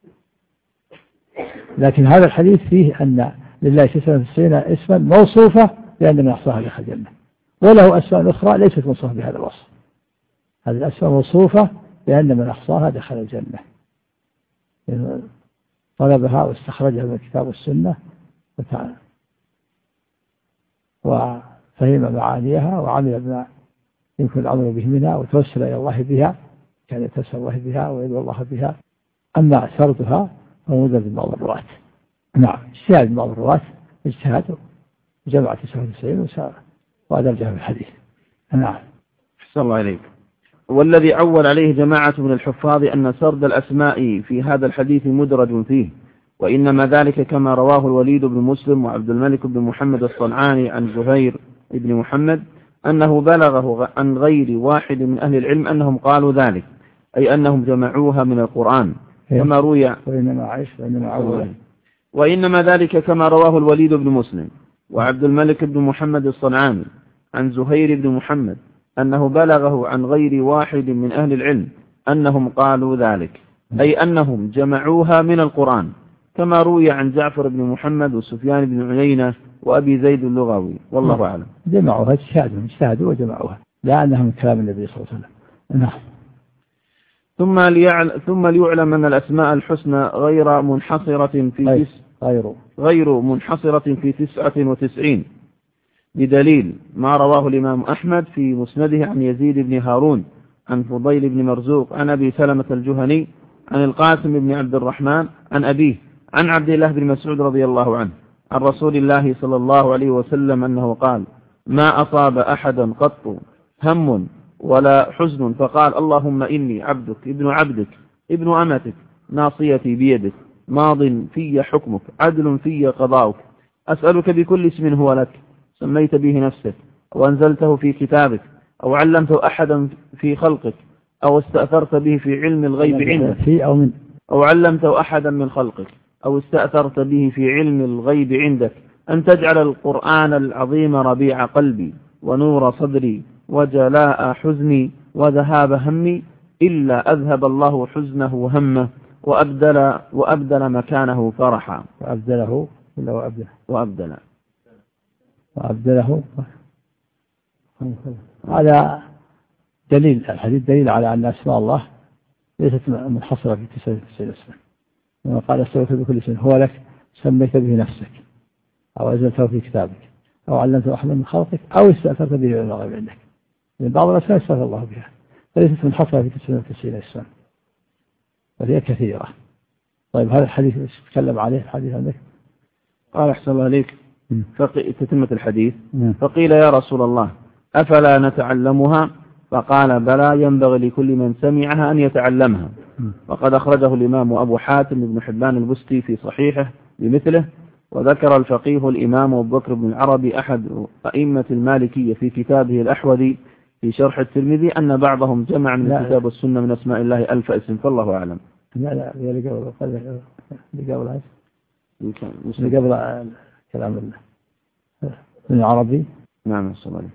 لكن هذا الحديث فيه أن لله 99 اسما موصوفة بأن من أحصاها دخل الجنة، وله أسماء أخرى ليست موصوفة بهذا الوصف. هذه الأسماء موصوفة بأن من أحصاها دخل الجنة، طلبها واستخرجها من الكتاب والسنة وفهم معانيها وعمل بما يمكن الأمر به منها وتوسل إلى الله بها، كان يتوسل الله بها ويدعو الله بها. أما سردها فموجود من بعض الرواة. نعم، اجتهاد من بعض الرواة اجتهاد وجمع 99 وأدرجه في الحديث. نعم. أحسن الله إليك. والذي عول عليه جماعة من الحفاظ أن سرد الأسماء في هذا الحديث مدرج فيه، وإنما ذلك كما رواه الوليد بن مسلم وعبد الملك بن محمد الصنعاني عن زهير بن محمد أنه بلغه عن غير واحد من أهل العلم أنهم قالوا ذلك، أي أنهم جمعوها من القرآن كما روي. وإنما ذلك كما رواه الوليد بن مسلم وعبد الملك بن محمد الصنعاني عن زهير بن محمد أنه بلغه عن غير واحد من أهل العلم أنهم قالوا ذلك، أي أنهم جمعوها من القرآن كما روي عن جعفر بن محمد وسفيان بن عيينة وأبي زيد اللغوي، والله أعلم. جمعوها، اجتهدوا وجمعوها، لا أنها من كلام النبي صلى الله عليه وسلم. نعم. ثم ليعلم أن الأسماء الحسنى غير منحصرة في 99 بدليل ما رواه الإمام أحمد في مسنده عن يزيد بن هارون عن فضيل بن مرزوق عن أبي سلمة الجهني عن القاسم بن عبد الرحمن عن أبيه عن عبد الله بن مسعود رضي الله عنه عن رسول الله صلى الله عليه وسلم أنه قال: ما أصاب أحدا قط هم ولا حزن فقال اللهم إني عبدك ابن عبدك ابن أمتك ناصيتي بيدك ماض في حكمك عدل في قضاؤك أسألك بكل اسم هو لك سميت به نفسك أو أنزلته في كتابك أو علمته أحدا في خلقك أو استأثرت به في علم الغيب عندك أو علمته أحدا من خلقك أو استأثرت به في علم الغيب عندك أن تجعل القرآن العظيم ربيع قلبي ونور صدري وجلاء حزني وذهاب همي إلا أذهب الله حزنه وهمه وأبدل مكانه فرحا. وأبدله هذا دليل، الحديث دليل على أن أسماء الله ليست منحصرة في 99 اسما. لما قال استويت بكل اسم هو لك سميت به نفسك أو أنزلته في كتابك أو علمته أحدا من خلقك أو استأثرت به علم الغيب عندك. من بعض الأسماء استأثر الله بها فليست منحصرة في 99 اسما وهي كثيرة. طيب هذا الحديث تكلم عليه الحديث عندك؟ قال أحسن الله عليك تتمة الحديث فقيل يا رسول الله أفلا نتعلمها؟ فقال بلى ينبغي لكل من سمعها أن يتعلمها. وقد أخرجه الإمام أبو حاتم بن حبان البستي في صحيحه بمثله. وذكر الفقيه الإمام أبو بكر بن العربي أحد أئمة المالكية في كتابه الأحوذي في شرح الترمذي أن بعضهم جمع من الكتاب والسنة من أسماء الله 1000 اسم فالله أعلم. لا قبل كلام ابن العربي. نعم الصلاة.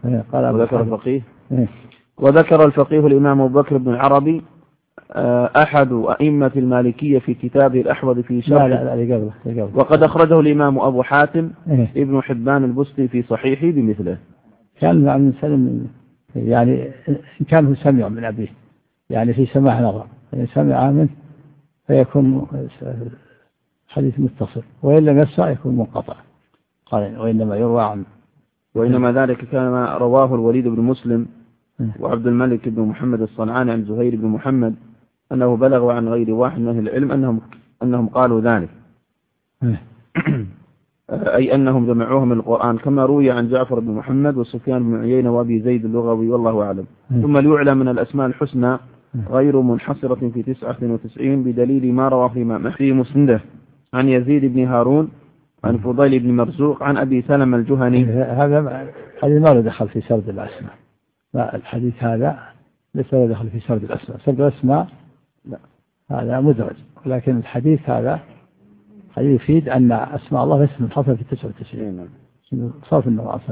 وذكر الفقيه الإمام أبو بكر بن العربي أحد أئمة المالكية في كتابه الأحوذ في شرح. لا وقد أخرجه الإمام أبو حاتم ابن حبان البستي في صحيحه بمثله. كان من سلم يعني إن كان هو سمع من أبيه يعني في سماع نظر يعني سمع منه فيكون حديث متصل وإن لم يسمع يكون منقطع. قال وإنما يروى عنه. وإنما ذلك كما رواه الوليد بن مسلم وعبد الملك بن محمد الصنعاني عن زهير بن محمد أنه بلغ عن غير واحد من أهل العلم أنهم قالوا ذلك أي أنهم جمعوها من القرآن كما روي عن جعفر بن محمد وسفيان بن عيينة وأبي زيد اللغوي والله أعلم. ثم ليعلم من الأسماء الحسنى غير منحصرة في 99 بدليل ما رواه الإمام في مسنده عن يزيد بن هارون عن فضيل بن مرزوق عن أبي سلمة الجهني. هذا ما له دخل في سرد الأسماء. لا الحديث هذا ليس له دخل في سرد الأسماء. سرد الأسماء لا هذا مدرج، ولكن الحديث هذا حديث يفيد أن أسماء الله ليست منحصرة في 99. صرف النوع أصلا.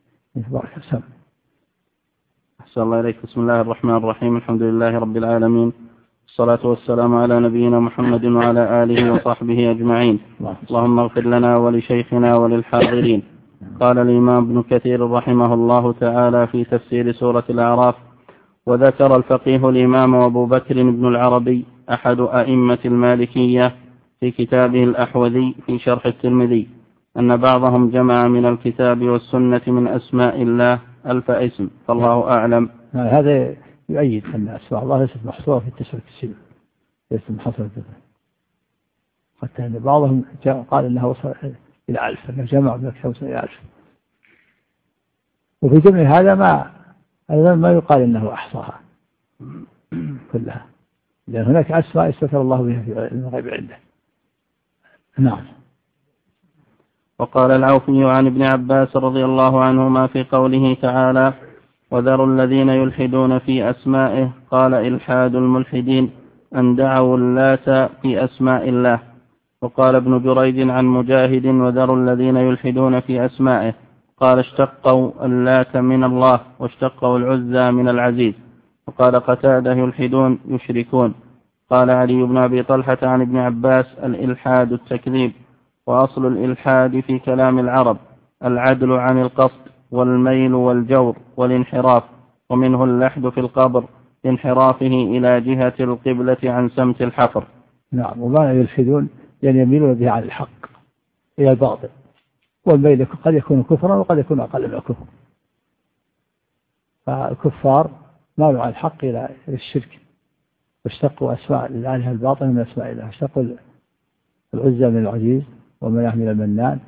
أحسن الله إليك. بسم الله الرحمن الرحيم. الحمد لله رب العالمين، الصلاة والسلام على نبينا محمد وعلى آله وصحبه أجمعين. اللهم اغفر لنا ولشيخنا وللحاضرين. قال الإمام ابن كثير رحمه الله تعالى في تفسير سورة الأعراف: وذكر الفقيه الإمام أبو بكر بن العربي أحد أئمة المالكية في كتابه الأحوذي في شرح الترمذي أن بعضهم جمع من الكتاب والسنة من أسماء الله 1000 اسم، فالله أعلم. هذا يؤيد أن أسماء الله ليست محصورة في 99، ليست محصورة في 99. حتى أن بعضهم قال أنها وصل إلى 1000، أنه جمع من الكتاب والسنة إلى 1000. وفي جمع هذا ما يقال أنه أحصاها كلها، لأن هناك أسماء استتر الله بها في الغيب عنده. نعم. وقال العوفي عن ابن عباس رضي الله عنهما في قوله تعالى: وذروا الذين يلحدون في أسمائه، قال: إلحاد الملحدين أن دعوا اللات في أسماء الله. وقال ابن جريج عن مجاهد: وذروا الذين يلحدون في أسمائه، قال: اشتقوا اللات من الله، واشتقوا العزى من العزيز. وقال قتادة: يلحدون يشركون. قال علي بن أبي طلحة عن ابن عباس: الإلحاد التكذيب، وأصل الإلحاد في كلام العرب العدل عن القصد والميل والجور والانحراف، ومنه اللحد في القبر لانحرافه إلى جهة القبلة عن سمت الحفر. نعم. وما يلحدون يعني يميلون به عن الحق إلى الباطل، والميل قد يكون كفرا وقد يكون أقل من الكفر. فالكفار مالوا عن الحق إلى الشرك، واشتقوا أسماء الآلهة الباطل من أسماء الله، اشتقوا العزى من العزيز ومناه من المنان،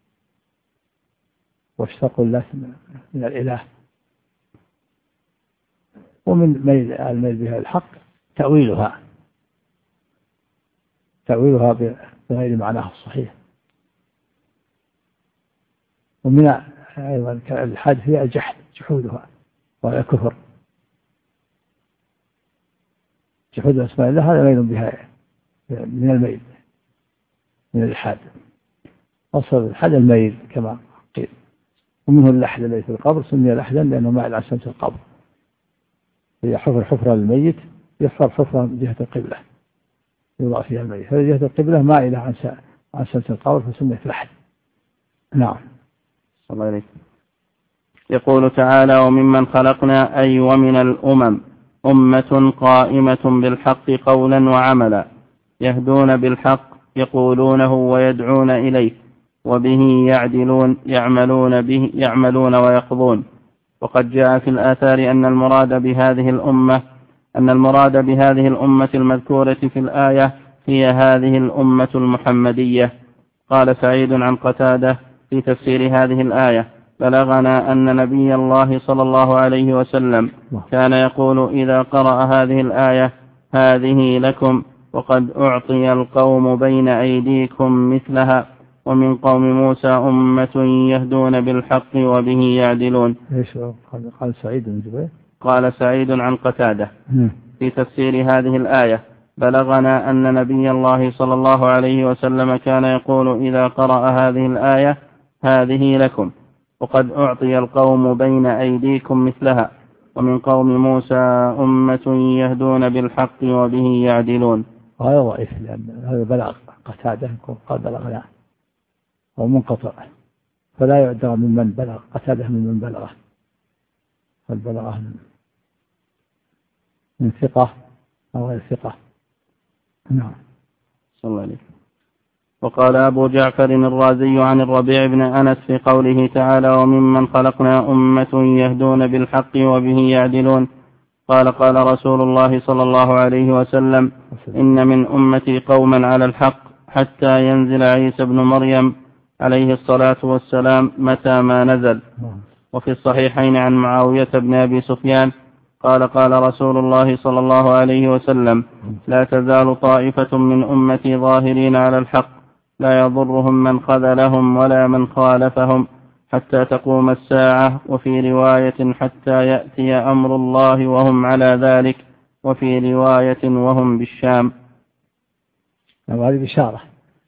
واشتقوا الله من الإله. ومن الميل بها الحق تأويلها بغير معناه الصحيح. ومن أيضا الإلحاد فيها الجحد، جحودها وهذا كفر. جحود أسماء الله هذا ميل بها من الميل، من الإلحاد. أصل الإلحاد الميل كما قيل. ومنه اللحد الذي في القبر سمي لحدا لأنه مائل عن سمت القبر. هي حفرة للميت، يحفر حفرة من جهة القبلة يوضع فيها الميت، هذه جهة القبلة مائلة عن سمت القبر فسميت لحد. نعم. الله عليك. يقول تعالى: وممن خلقنا أي ومن الأمم أمة قائمة بالحق قولا وعملا، يهدون بالحق يقولونه ويدعون إليه، وبه يعدلون يعملون ويقضون. وقد جاء في الآثار أن المراد بهذه الأمة المذكورة في الآية هي هذه الأمة المحمدية. قال سعيد عن قتادة في تفسير هذه الآية: بلغنا أن نبي الله صلى الله عليه وسلم كان يقول إذا قرأ هذه الآية: هذه لكم وقد أعطي القوم بين أيديكم مثلها، ومن قوم موسى أمة يهدون بالحق وبه يعدلون. قال سعيد بن جبير. قال سعيد عن قتادة في تفسير هذه الآية: بلغنا أن نبي الله صلى الله عليه وسلم كان يقول إذا قرأ هذه الآية: هذه لكم وقد أعطي القوم بين أيديكم مثلها، ومن قوم موسى أمة يهدون بالحق وبه يعدلون. هذا ضعيف لأن هذا بلغ قتادة قال بلغنا أو منقطع، فلا يعدل ممن بلغ قتادة ممن بلغه، فالبلغه من ثقة أو غير ثقة. نعم. صلى الله عليه. وقال أبو جعفر الرازي عن الربيع بن أنس في قوله تعالى: وممن خلقنا أمة يهدون بالحق وبه يعدلون، قال رسول الله صلى الله عليه وسلم: إن من أمتي قوما على الحق حتى ينزل عيسى بن مريم عليه الصلاة والسلام متى ما نزل. وفي الصحيحين عن معاوية بن أبي سفيان قال رسول الله صلى الله عليه وسلم: لا تزال طائفة من أمتي ظاهرين على الحق لا يضرهم من خذلهم ولا من خالفهم حتى تقوم الساعة. وفي رواية: حتى يأتي أمر الله وهم على ذلك. وفي رواية: وهم بالشام. هذه بشارة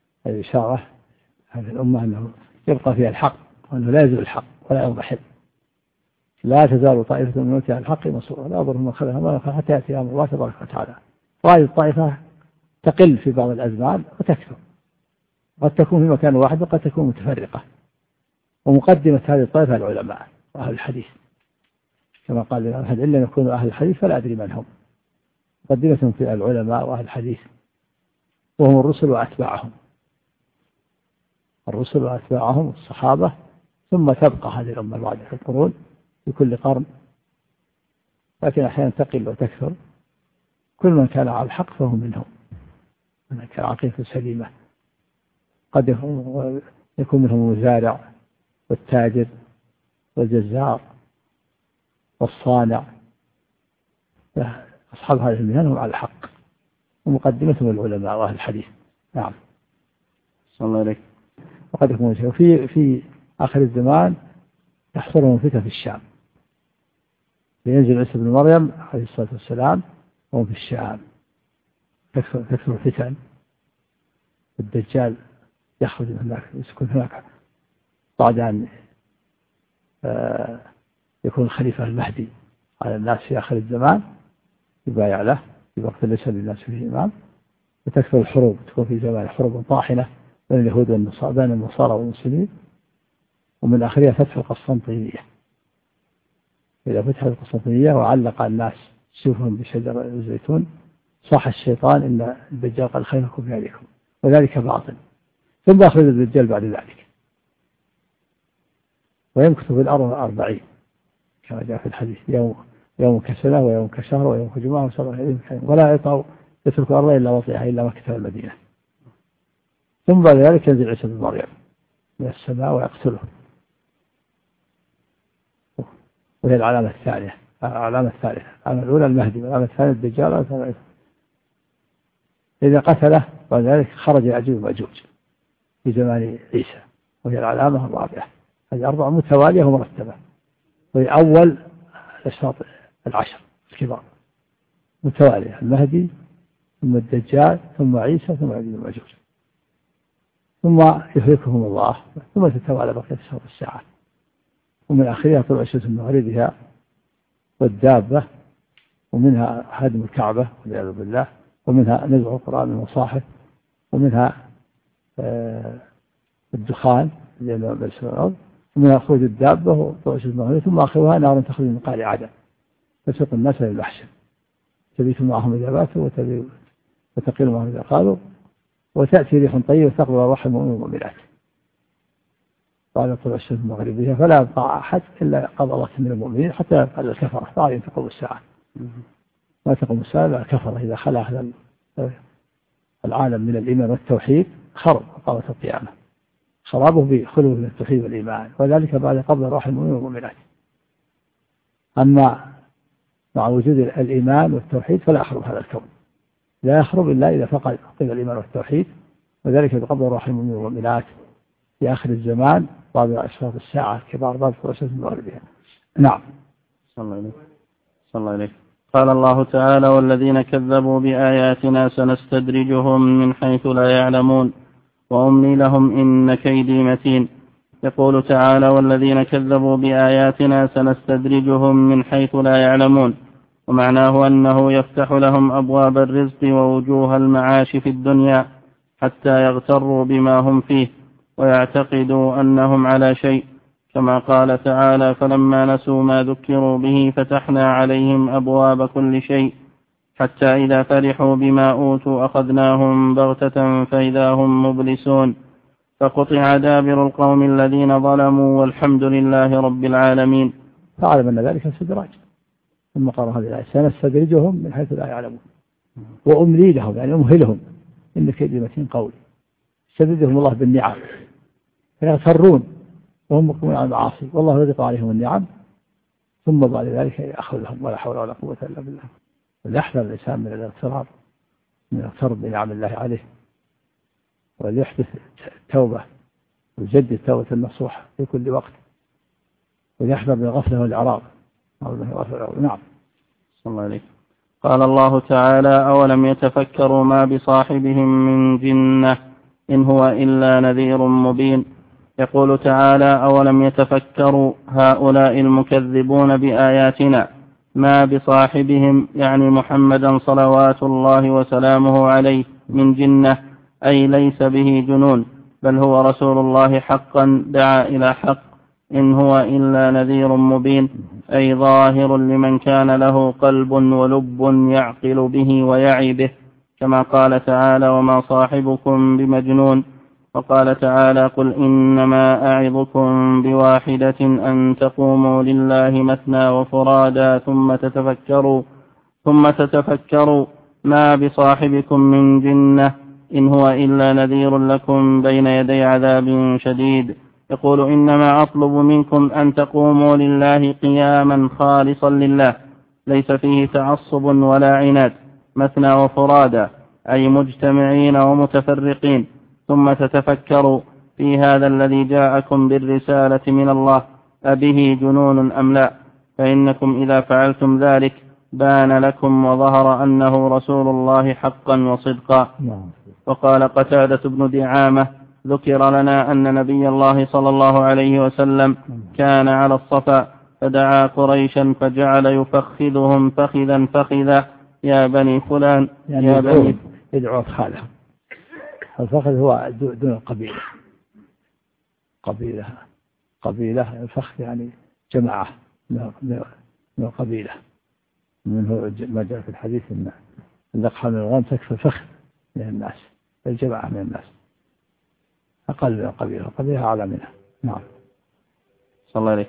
هذه الأمة أنه يبقى فيها الحق، وأنه لا يزول الحق ولا يضحك. لا تزال طائفة من أمتي على الحق منصورة لا يضرهم من خذلهم ولا من خالفهم حتى يأتي أمر الله تبارك وتعالى. وهذه الطائفة تقل في بعض الأزمان وتكثر، قد تكون في مكان واحد وقد تكون متفرقة. ومقدمة هذه الطائفة العلماء وأهل الحديث، كما قال أحد: إلا يكونوا أهل الحديث فلا أدري من هم. مقدمة في العلماء وأهل الحديث وهم الرسل وأتباعهم. الرسل وأتباعهم الصحابة، ثم تبقى هذه الأمة بعد القرون في كل قرن، لكن أحيانا تقل وتكثر. كل من كان على الحق فهو منهم، من كان عقيدته سليمة. قد يكون منهم المزارع والتاجر والجزار والصانع، أصحاب هذه المهن هم على الحق، ومقدمتهم العلماء وأهل الحديث. نعم. صلى الله عليك. وقد يكون في آخر الزمان يحصلهم فتنة في الشام، ينزل عيسى بن مريم عليه الصلاة والسلام وهم في الشام، تكثر الفتن، الدجال يخرج من هناك يسكن هناك بعد أن يكون الخليفة المهدي على الناس في آخر الزمان، يبايع له في وقت ليس للناس فيه إمام، وتكثر الحروب، تكون في زمان حروب طاحنة بين اليهود والنصارى، بين النصارى والمسلمين، ومن آخرها فتح القسطنطينية. إذا فتح القسطنطينية وعلق الناس سيوفهم بشجر الزيتون، صاح الشيطان إن الدجال قد خيركم في عليكم، وذلك باطل. ثم أخرج الدجال بعد ذلك ويمكث في الأرض 40 كما جاء في الحديث، يوم كسنة ويوم كشهر ويوم كجمعة وسبع، ولا يترك الأرض إلا وطئها إلا مكة والمدينة. ثم بعد ذلك ينزل عيسى بن مريم من السماء ويقتله، وهي العلامة الثانية. العلامة الأولى المهدي، والعلامة الثانية الدجال. إذا قتله بعد ذلك خرج يأجوج ومأجوج في زمان عيسى، وهي العلامة الرابعة. هذه 4 متوالية ومرتبة، وهي أول الأشراط 10 الكبار متوالية: المهدي ثم الدجال ثم عيسى ثم يأجوج ومأجوج، ثم يهلكهم الله، ثم تتوالى بقية أشراط الساعة، ومن آخرها طلوع الشمس من مغربها والدابة، ومنها هدم الكعبة والعياذ بالله، ومنها نزع القرآن من المصاحف، ومنها الدخان ومنها خروج الدابة وطلوع الشمس من مغربها، ثم آخرها نار تخرج من قعر عدن تسوق الناس للمحشر، تبيت معهم إذا باتوا وتقيل معهم إذا قالوا، وتأتي ريح طيبة تقبل أرواح المؤمنين والمؤمنات بعد طلوع الشمس من مغربها، فلا يبقى أحد إلا قضى الله من المؤمنين حتى يبقى الكفرة بعد تقوم الساعة. ما تقوم الساعة إلا الكفرة، إذا خلى هذا العالم من الإيمان والتوحيد خرب وقامت القيامة، خرابه بخلوه من التوحيد والإيمان، وذلك بعد قبض أرواح المؤمنين والمؤمنات. أما مع وجود الإيمان والتوحيد فلا يخرب هذا الكون، لا يخرب إلا إذا فقد الإيمان والتوحيد، وذلك بقبض أرواح المؤمنين والمؤمنات في آخر الزمان بعد أشراط الساعة الكبار بعد طلوع الشمس من مغربها. نعم. صلى الله عليه. قال الله تعالى: والذين كذبوا بآياتنا سنستدرجهم من حيث لا يعلمون وأملي لهم إن كيدي متين. يقول تعالى: والذين كذبوا بآياتنا سنستدرجهم من حيث لا يعلمون، ومعناه أنه يفتح لهم أبواب الرزق ووجوه المعاش في الدنيا حتى يغتروا بما هم فيه ويعتقدوا أنهم على شيء، كما قال تعالى: فلما نسوا ما ذكروا به فتحنا عليهم أبواب كل شيء حتى إذا فرحوا بما أوتوا أخذناهم بغتة فإذا هم مبلسون، فقطع دابر القوم الذين ظلموا والحمد لله رب العالمين. فاعلم أن ذلك استدراج. ثم قال هذه الآية: سنستدرجهم من حيث لا يعلمون وأملي لهم، يعني أمهلهم إن كيدي متين قولي. استدرجهم الله بالنعم فيغترون وهم مقيمون على المعاصي، والله يرزق عليهم النعم ثم بعد ذلك يأخذهم، ولا حول ولا قوة إلا بالله. وليحذر الإنسان من الاغترار، من الاغترار بنعم الله عليه، وليحدث التوبة ويجدد التوبة النصوح في كل وقت، وليحذر من الغفلة والإعراض. نعم. صلى الله عليه. قال الله تعالى: أولم يتفكروا ما بصاحبهم من جنة إن هو إلا نذير مبين. يقول تعالى: أولم يتفكروا هؤلاء المكذبون بآياتنا ما بصاحبهم، يعني محمدا صلوات الله وسلامه عليه، من جنة، أي ليس به جنون، بل هو رسول الله حقا دعا إلى حق، إن هو إلا نذير مبين، أي ظاهر لمن كان له قلب ولب يعقل به ويعي به، كما قال تعالى: وما صاحبكم بمجنون. وقال تعالى قل إنما أعظكم بواحدة أن تقوموا لله مثنى وفرادا ثم تتفكروا ما بصاحبكم من جنة إن هو إلا نذير لكم بين يدي عذاب شديد. يقول إنما أطلب منكم أن تقوموا لله قياما خالصا لله ليس فيه تعصب ولا عناد مثنى وفرادا أي مجتمعين ومتفرقين، ثم تتفكروا في هذا الذي جاءكم بالرسالة من الله أبه جنون أم لا، فإنكم إذا فعلتم ذلك بان لكم وظهر أنه رسول الله حقا وصدقا. وقال قتادة بن دعامة ذكر لنا أن نبي الله صلى الله عليه وسلم كان على الصفا فدعا قريشا فجعل يفخذهم فخذا فخذا يا بني فلان يعني يا بني يدعو أفخاذهم. الفخذ هو دون القبيلة، قبيلة الفخذ يعني جماعة من القبيلة، منه ما جاء في الحديث أن اللقحة من الغنم تكفي الفخذ من الناس، الجماعة من الناس أقل من القبيلة أعلى منها. نعم. صلى الله عليه.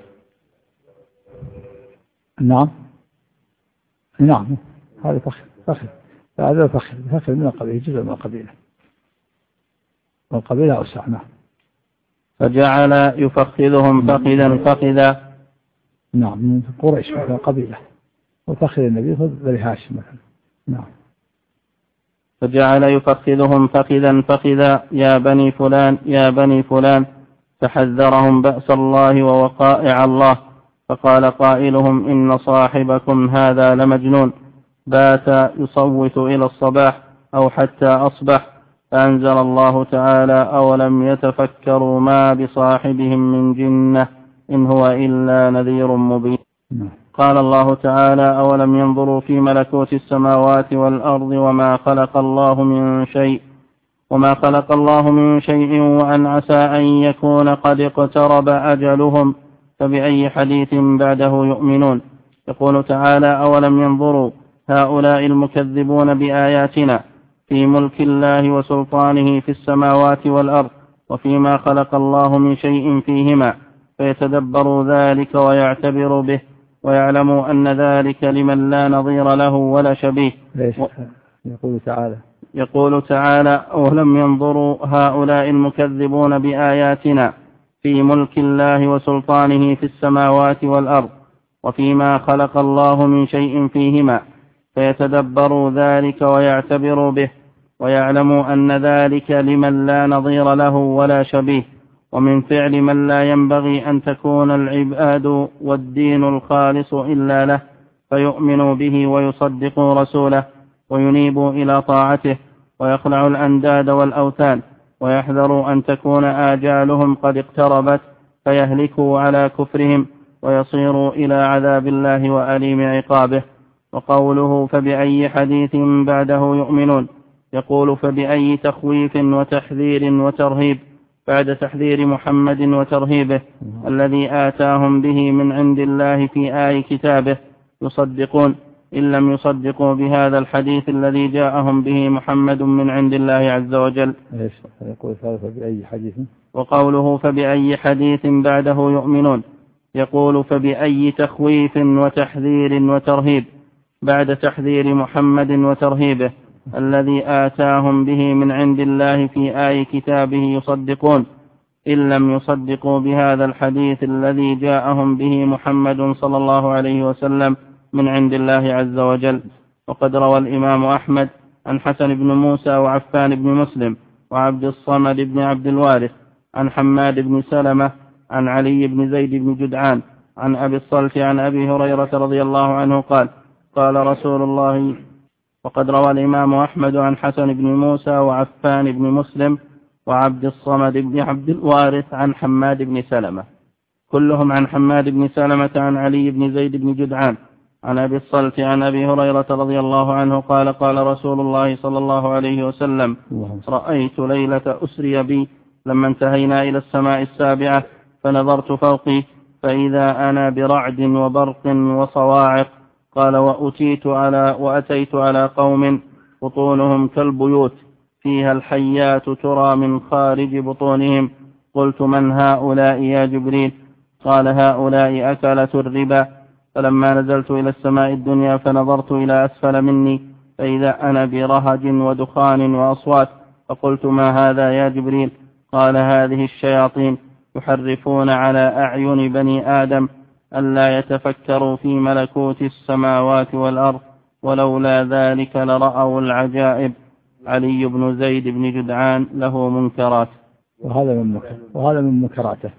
نعم هذا فخذ هذا فخذ من القبيلة، جزء من القبيلة والقبيلة أوسع. نعم. فجعل يفخذهم فخذا فخذا. نعم من قريش مثلا قبيلة، وفخذ النبي خذ بني هاشم مثلا. نعم. فجعل يفخذهم فخذا فخذا يا بني فلان يا بني فلان، فحذرهم بأس الله ووقائع الله، فقال قائلهم إن صاحبكم هذا لمجنون بات يصوت إلى الصباح أو حتى أصبح، فأنزل الله تعالى أولم يتفكروا ما بصاحبهم من جنة إن هو إلا نذير مبين. قال الله تعالى أولم ينظروا في ملكوت السماوات والأرض وما خلق الله من شيء وأن عسى أن يكون قد اقترب أجلهم فبأي حديث بعده يؤمنون. يقول تعالى أولم ينظروا هؤلاء المكذبون بآياتنا في ملك الله وسلطانه في السماوات والأرض وفيما خلق الله من شيء فيهما، فيتدبروا ذلك ويعتبروا به ويعلموا أن ذلك لمن لا نظير له ولا شبيه. يقول تعالى أولم ينظروا هؤلاء المكذبون بآياتنا في ملك الله وسلطانه في السماوات والأرض وفيما خلق الله من شيء فيهما، فيتدبروا ذلك ويعتبروا به ويعلموا أن ذلك لمن لا نظير له ولا شبيه، ومن فعل من لا ينبغي أن تكون العباد والدين الخالص إلا له، فيؤمنوا به ويصدقوا رسوله وينيبوا إلى طاعته ويخلعوا الأنداد والأوثان، ويحذروا أن تكون آجالهم قد اقتربت فيهلكوا على كفرهم ويصيروا إلى عذاب الله وأليم عقابه. وقوله فبأي حديث بعده يؤمنون، يقول فبأي تخويف وتحذير وترهيب بعد تحذير محمد وترهيبه الذي آتاهم به من عند الله في آي كتابه يصدقون إن لم يصدقوا بهذا الحديث الذي جاءهم به محمد من عند الله عز وجل. وقوله فبأي حديث بعده يؤمنون، يقول فبأي تخويف وتحذير وترهيب بعد تحذير محمد وترهيبه الذي آتاهم به من عند الله في آي كتابه يصدقون إن لم يصدقوا بهذا الحديث الذي جاءهم به محمد صلى الله عليه وسلم من عند الله عز وجل. وقد روى الإمام أحمد عن حسن بن موسى وعفان بن مسلم وعبد الصمد بن عبد الوارث عن حماد بن سلمة عن علي بن زيد بن جدعان عن أبي الصلت عن أبي هريرة رضي الله عنه قال قال رسول الله. وقد روى الإمام أحمد عن حسن بن موسى وعفان بن مسلم وعبد الصمد بن عبد الوارث عن حماد بن سلمة، كلهم عن حماد بن سلمة عن علي بن زيد بن جدعان عن أبي الصلت عن أبي هريرة رضي الله عنه قال قال رسول الله صلى الله عليه وسلم رأيت ليلة أسري بي لما انتهينا إلى السماء السابعة فنظرت فوقي فإذا أنا برعد وبرق وصواعق. قال وأتيت على قوم بطونهم كالبيوت فيها الحيات ترى من خارج بطونهم. قلت من هؤلاء يا جبريل؟ قال هؤلاء أكلة الربا. فلما نزلت إلى السماء الدنيا فنظرت إلى أسفل مني فإذا أنا برهج ودخان وأصوات. فقلت ما هذا يا جبريل؟ قال هذه الشياطين يحرفون على أعين بني آدم ألا يتفكروا في ملكوت السماوات والأرض، ولولا ذلك لرأوا العجائب. علي بن زيد بن جدعان له منكرات. وهذا من منكراته.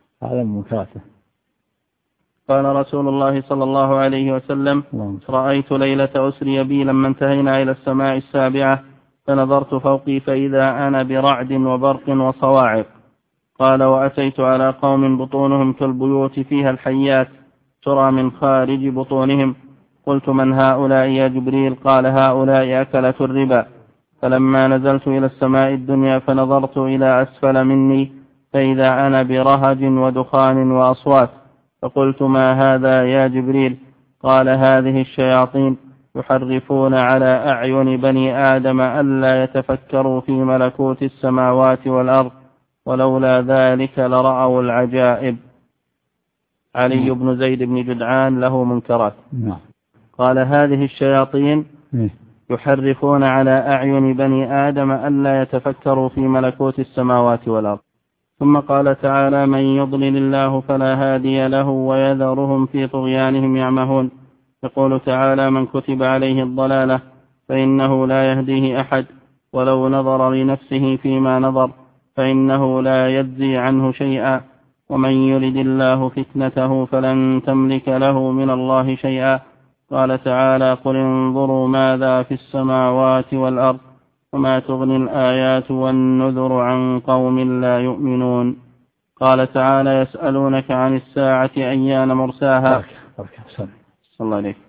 قال رسول الله صلى الله عليه وسلم: رأيت ليلة أسري بي لما انتهينا إلى السماء السابعة فنظرت فوقي فإذا أنا برعد وبرق وصواعق. قال وأتيت على قوم بطونهم كالبيوت فيها الحيات ترى من خارج بطونهم. قلت من هؤلاء يا جبريل؟ قال هؤلاء أكلة الربا. فلما نزلت إلى السماء الدنيا فنظرت إلى أسفل مني فإذا أنا برهج ودخان وأصوات. فقلت ما هذا يا جبريل؟ قال هذه الشياطين يحرفون على أعين بني آدم ألا يتفكروا في ملكوت السماوات والأرض، ولولا ذلك لرأوا العجائب. علي بن زيد بن جدعان له منكرات. قال هذه الشياطين يحرفون على أعين بني آدم ألا يتفكروا في ملكوت السماوات والأرض. ثم قال تعالى: من يضلل الله فلا هادي له ويذرهم في طغيانهم يعمهون. يقول تعالى: من كتب عليه الضلالة فإنه لا يهديه أحد، ولو نظر لنفسه فيما نظر فإنه لا يجزي عنه شيئا، ومن يرد الله فتنته فلن تملك له من الله شيئا. قال تعالى: قل انظروا ماذا في السماوات والأرض وما تغني الآيات والنذر عن قوم لا يؤمنون. قال تعالى: يسألونك عن الساعة أيان مرساها. صلى الله عليه.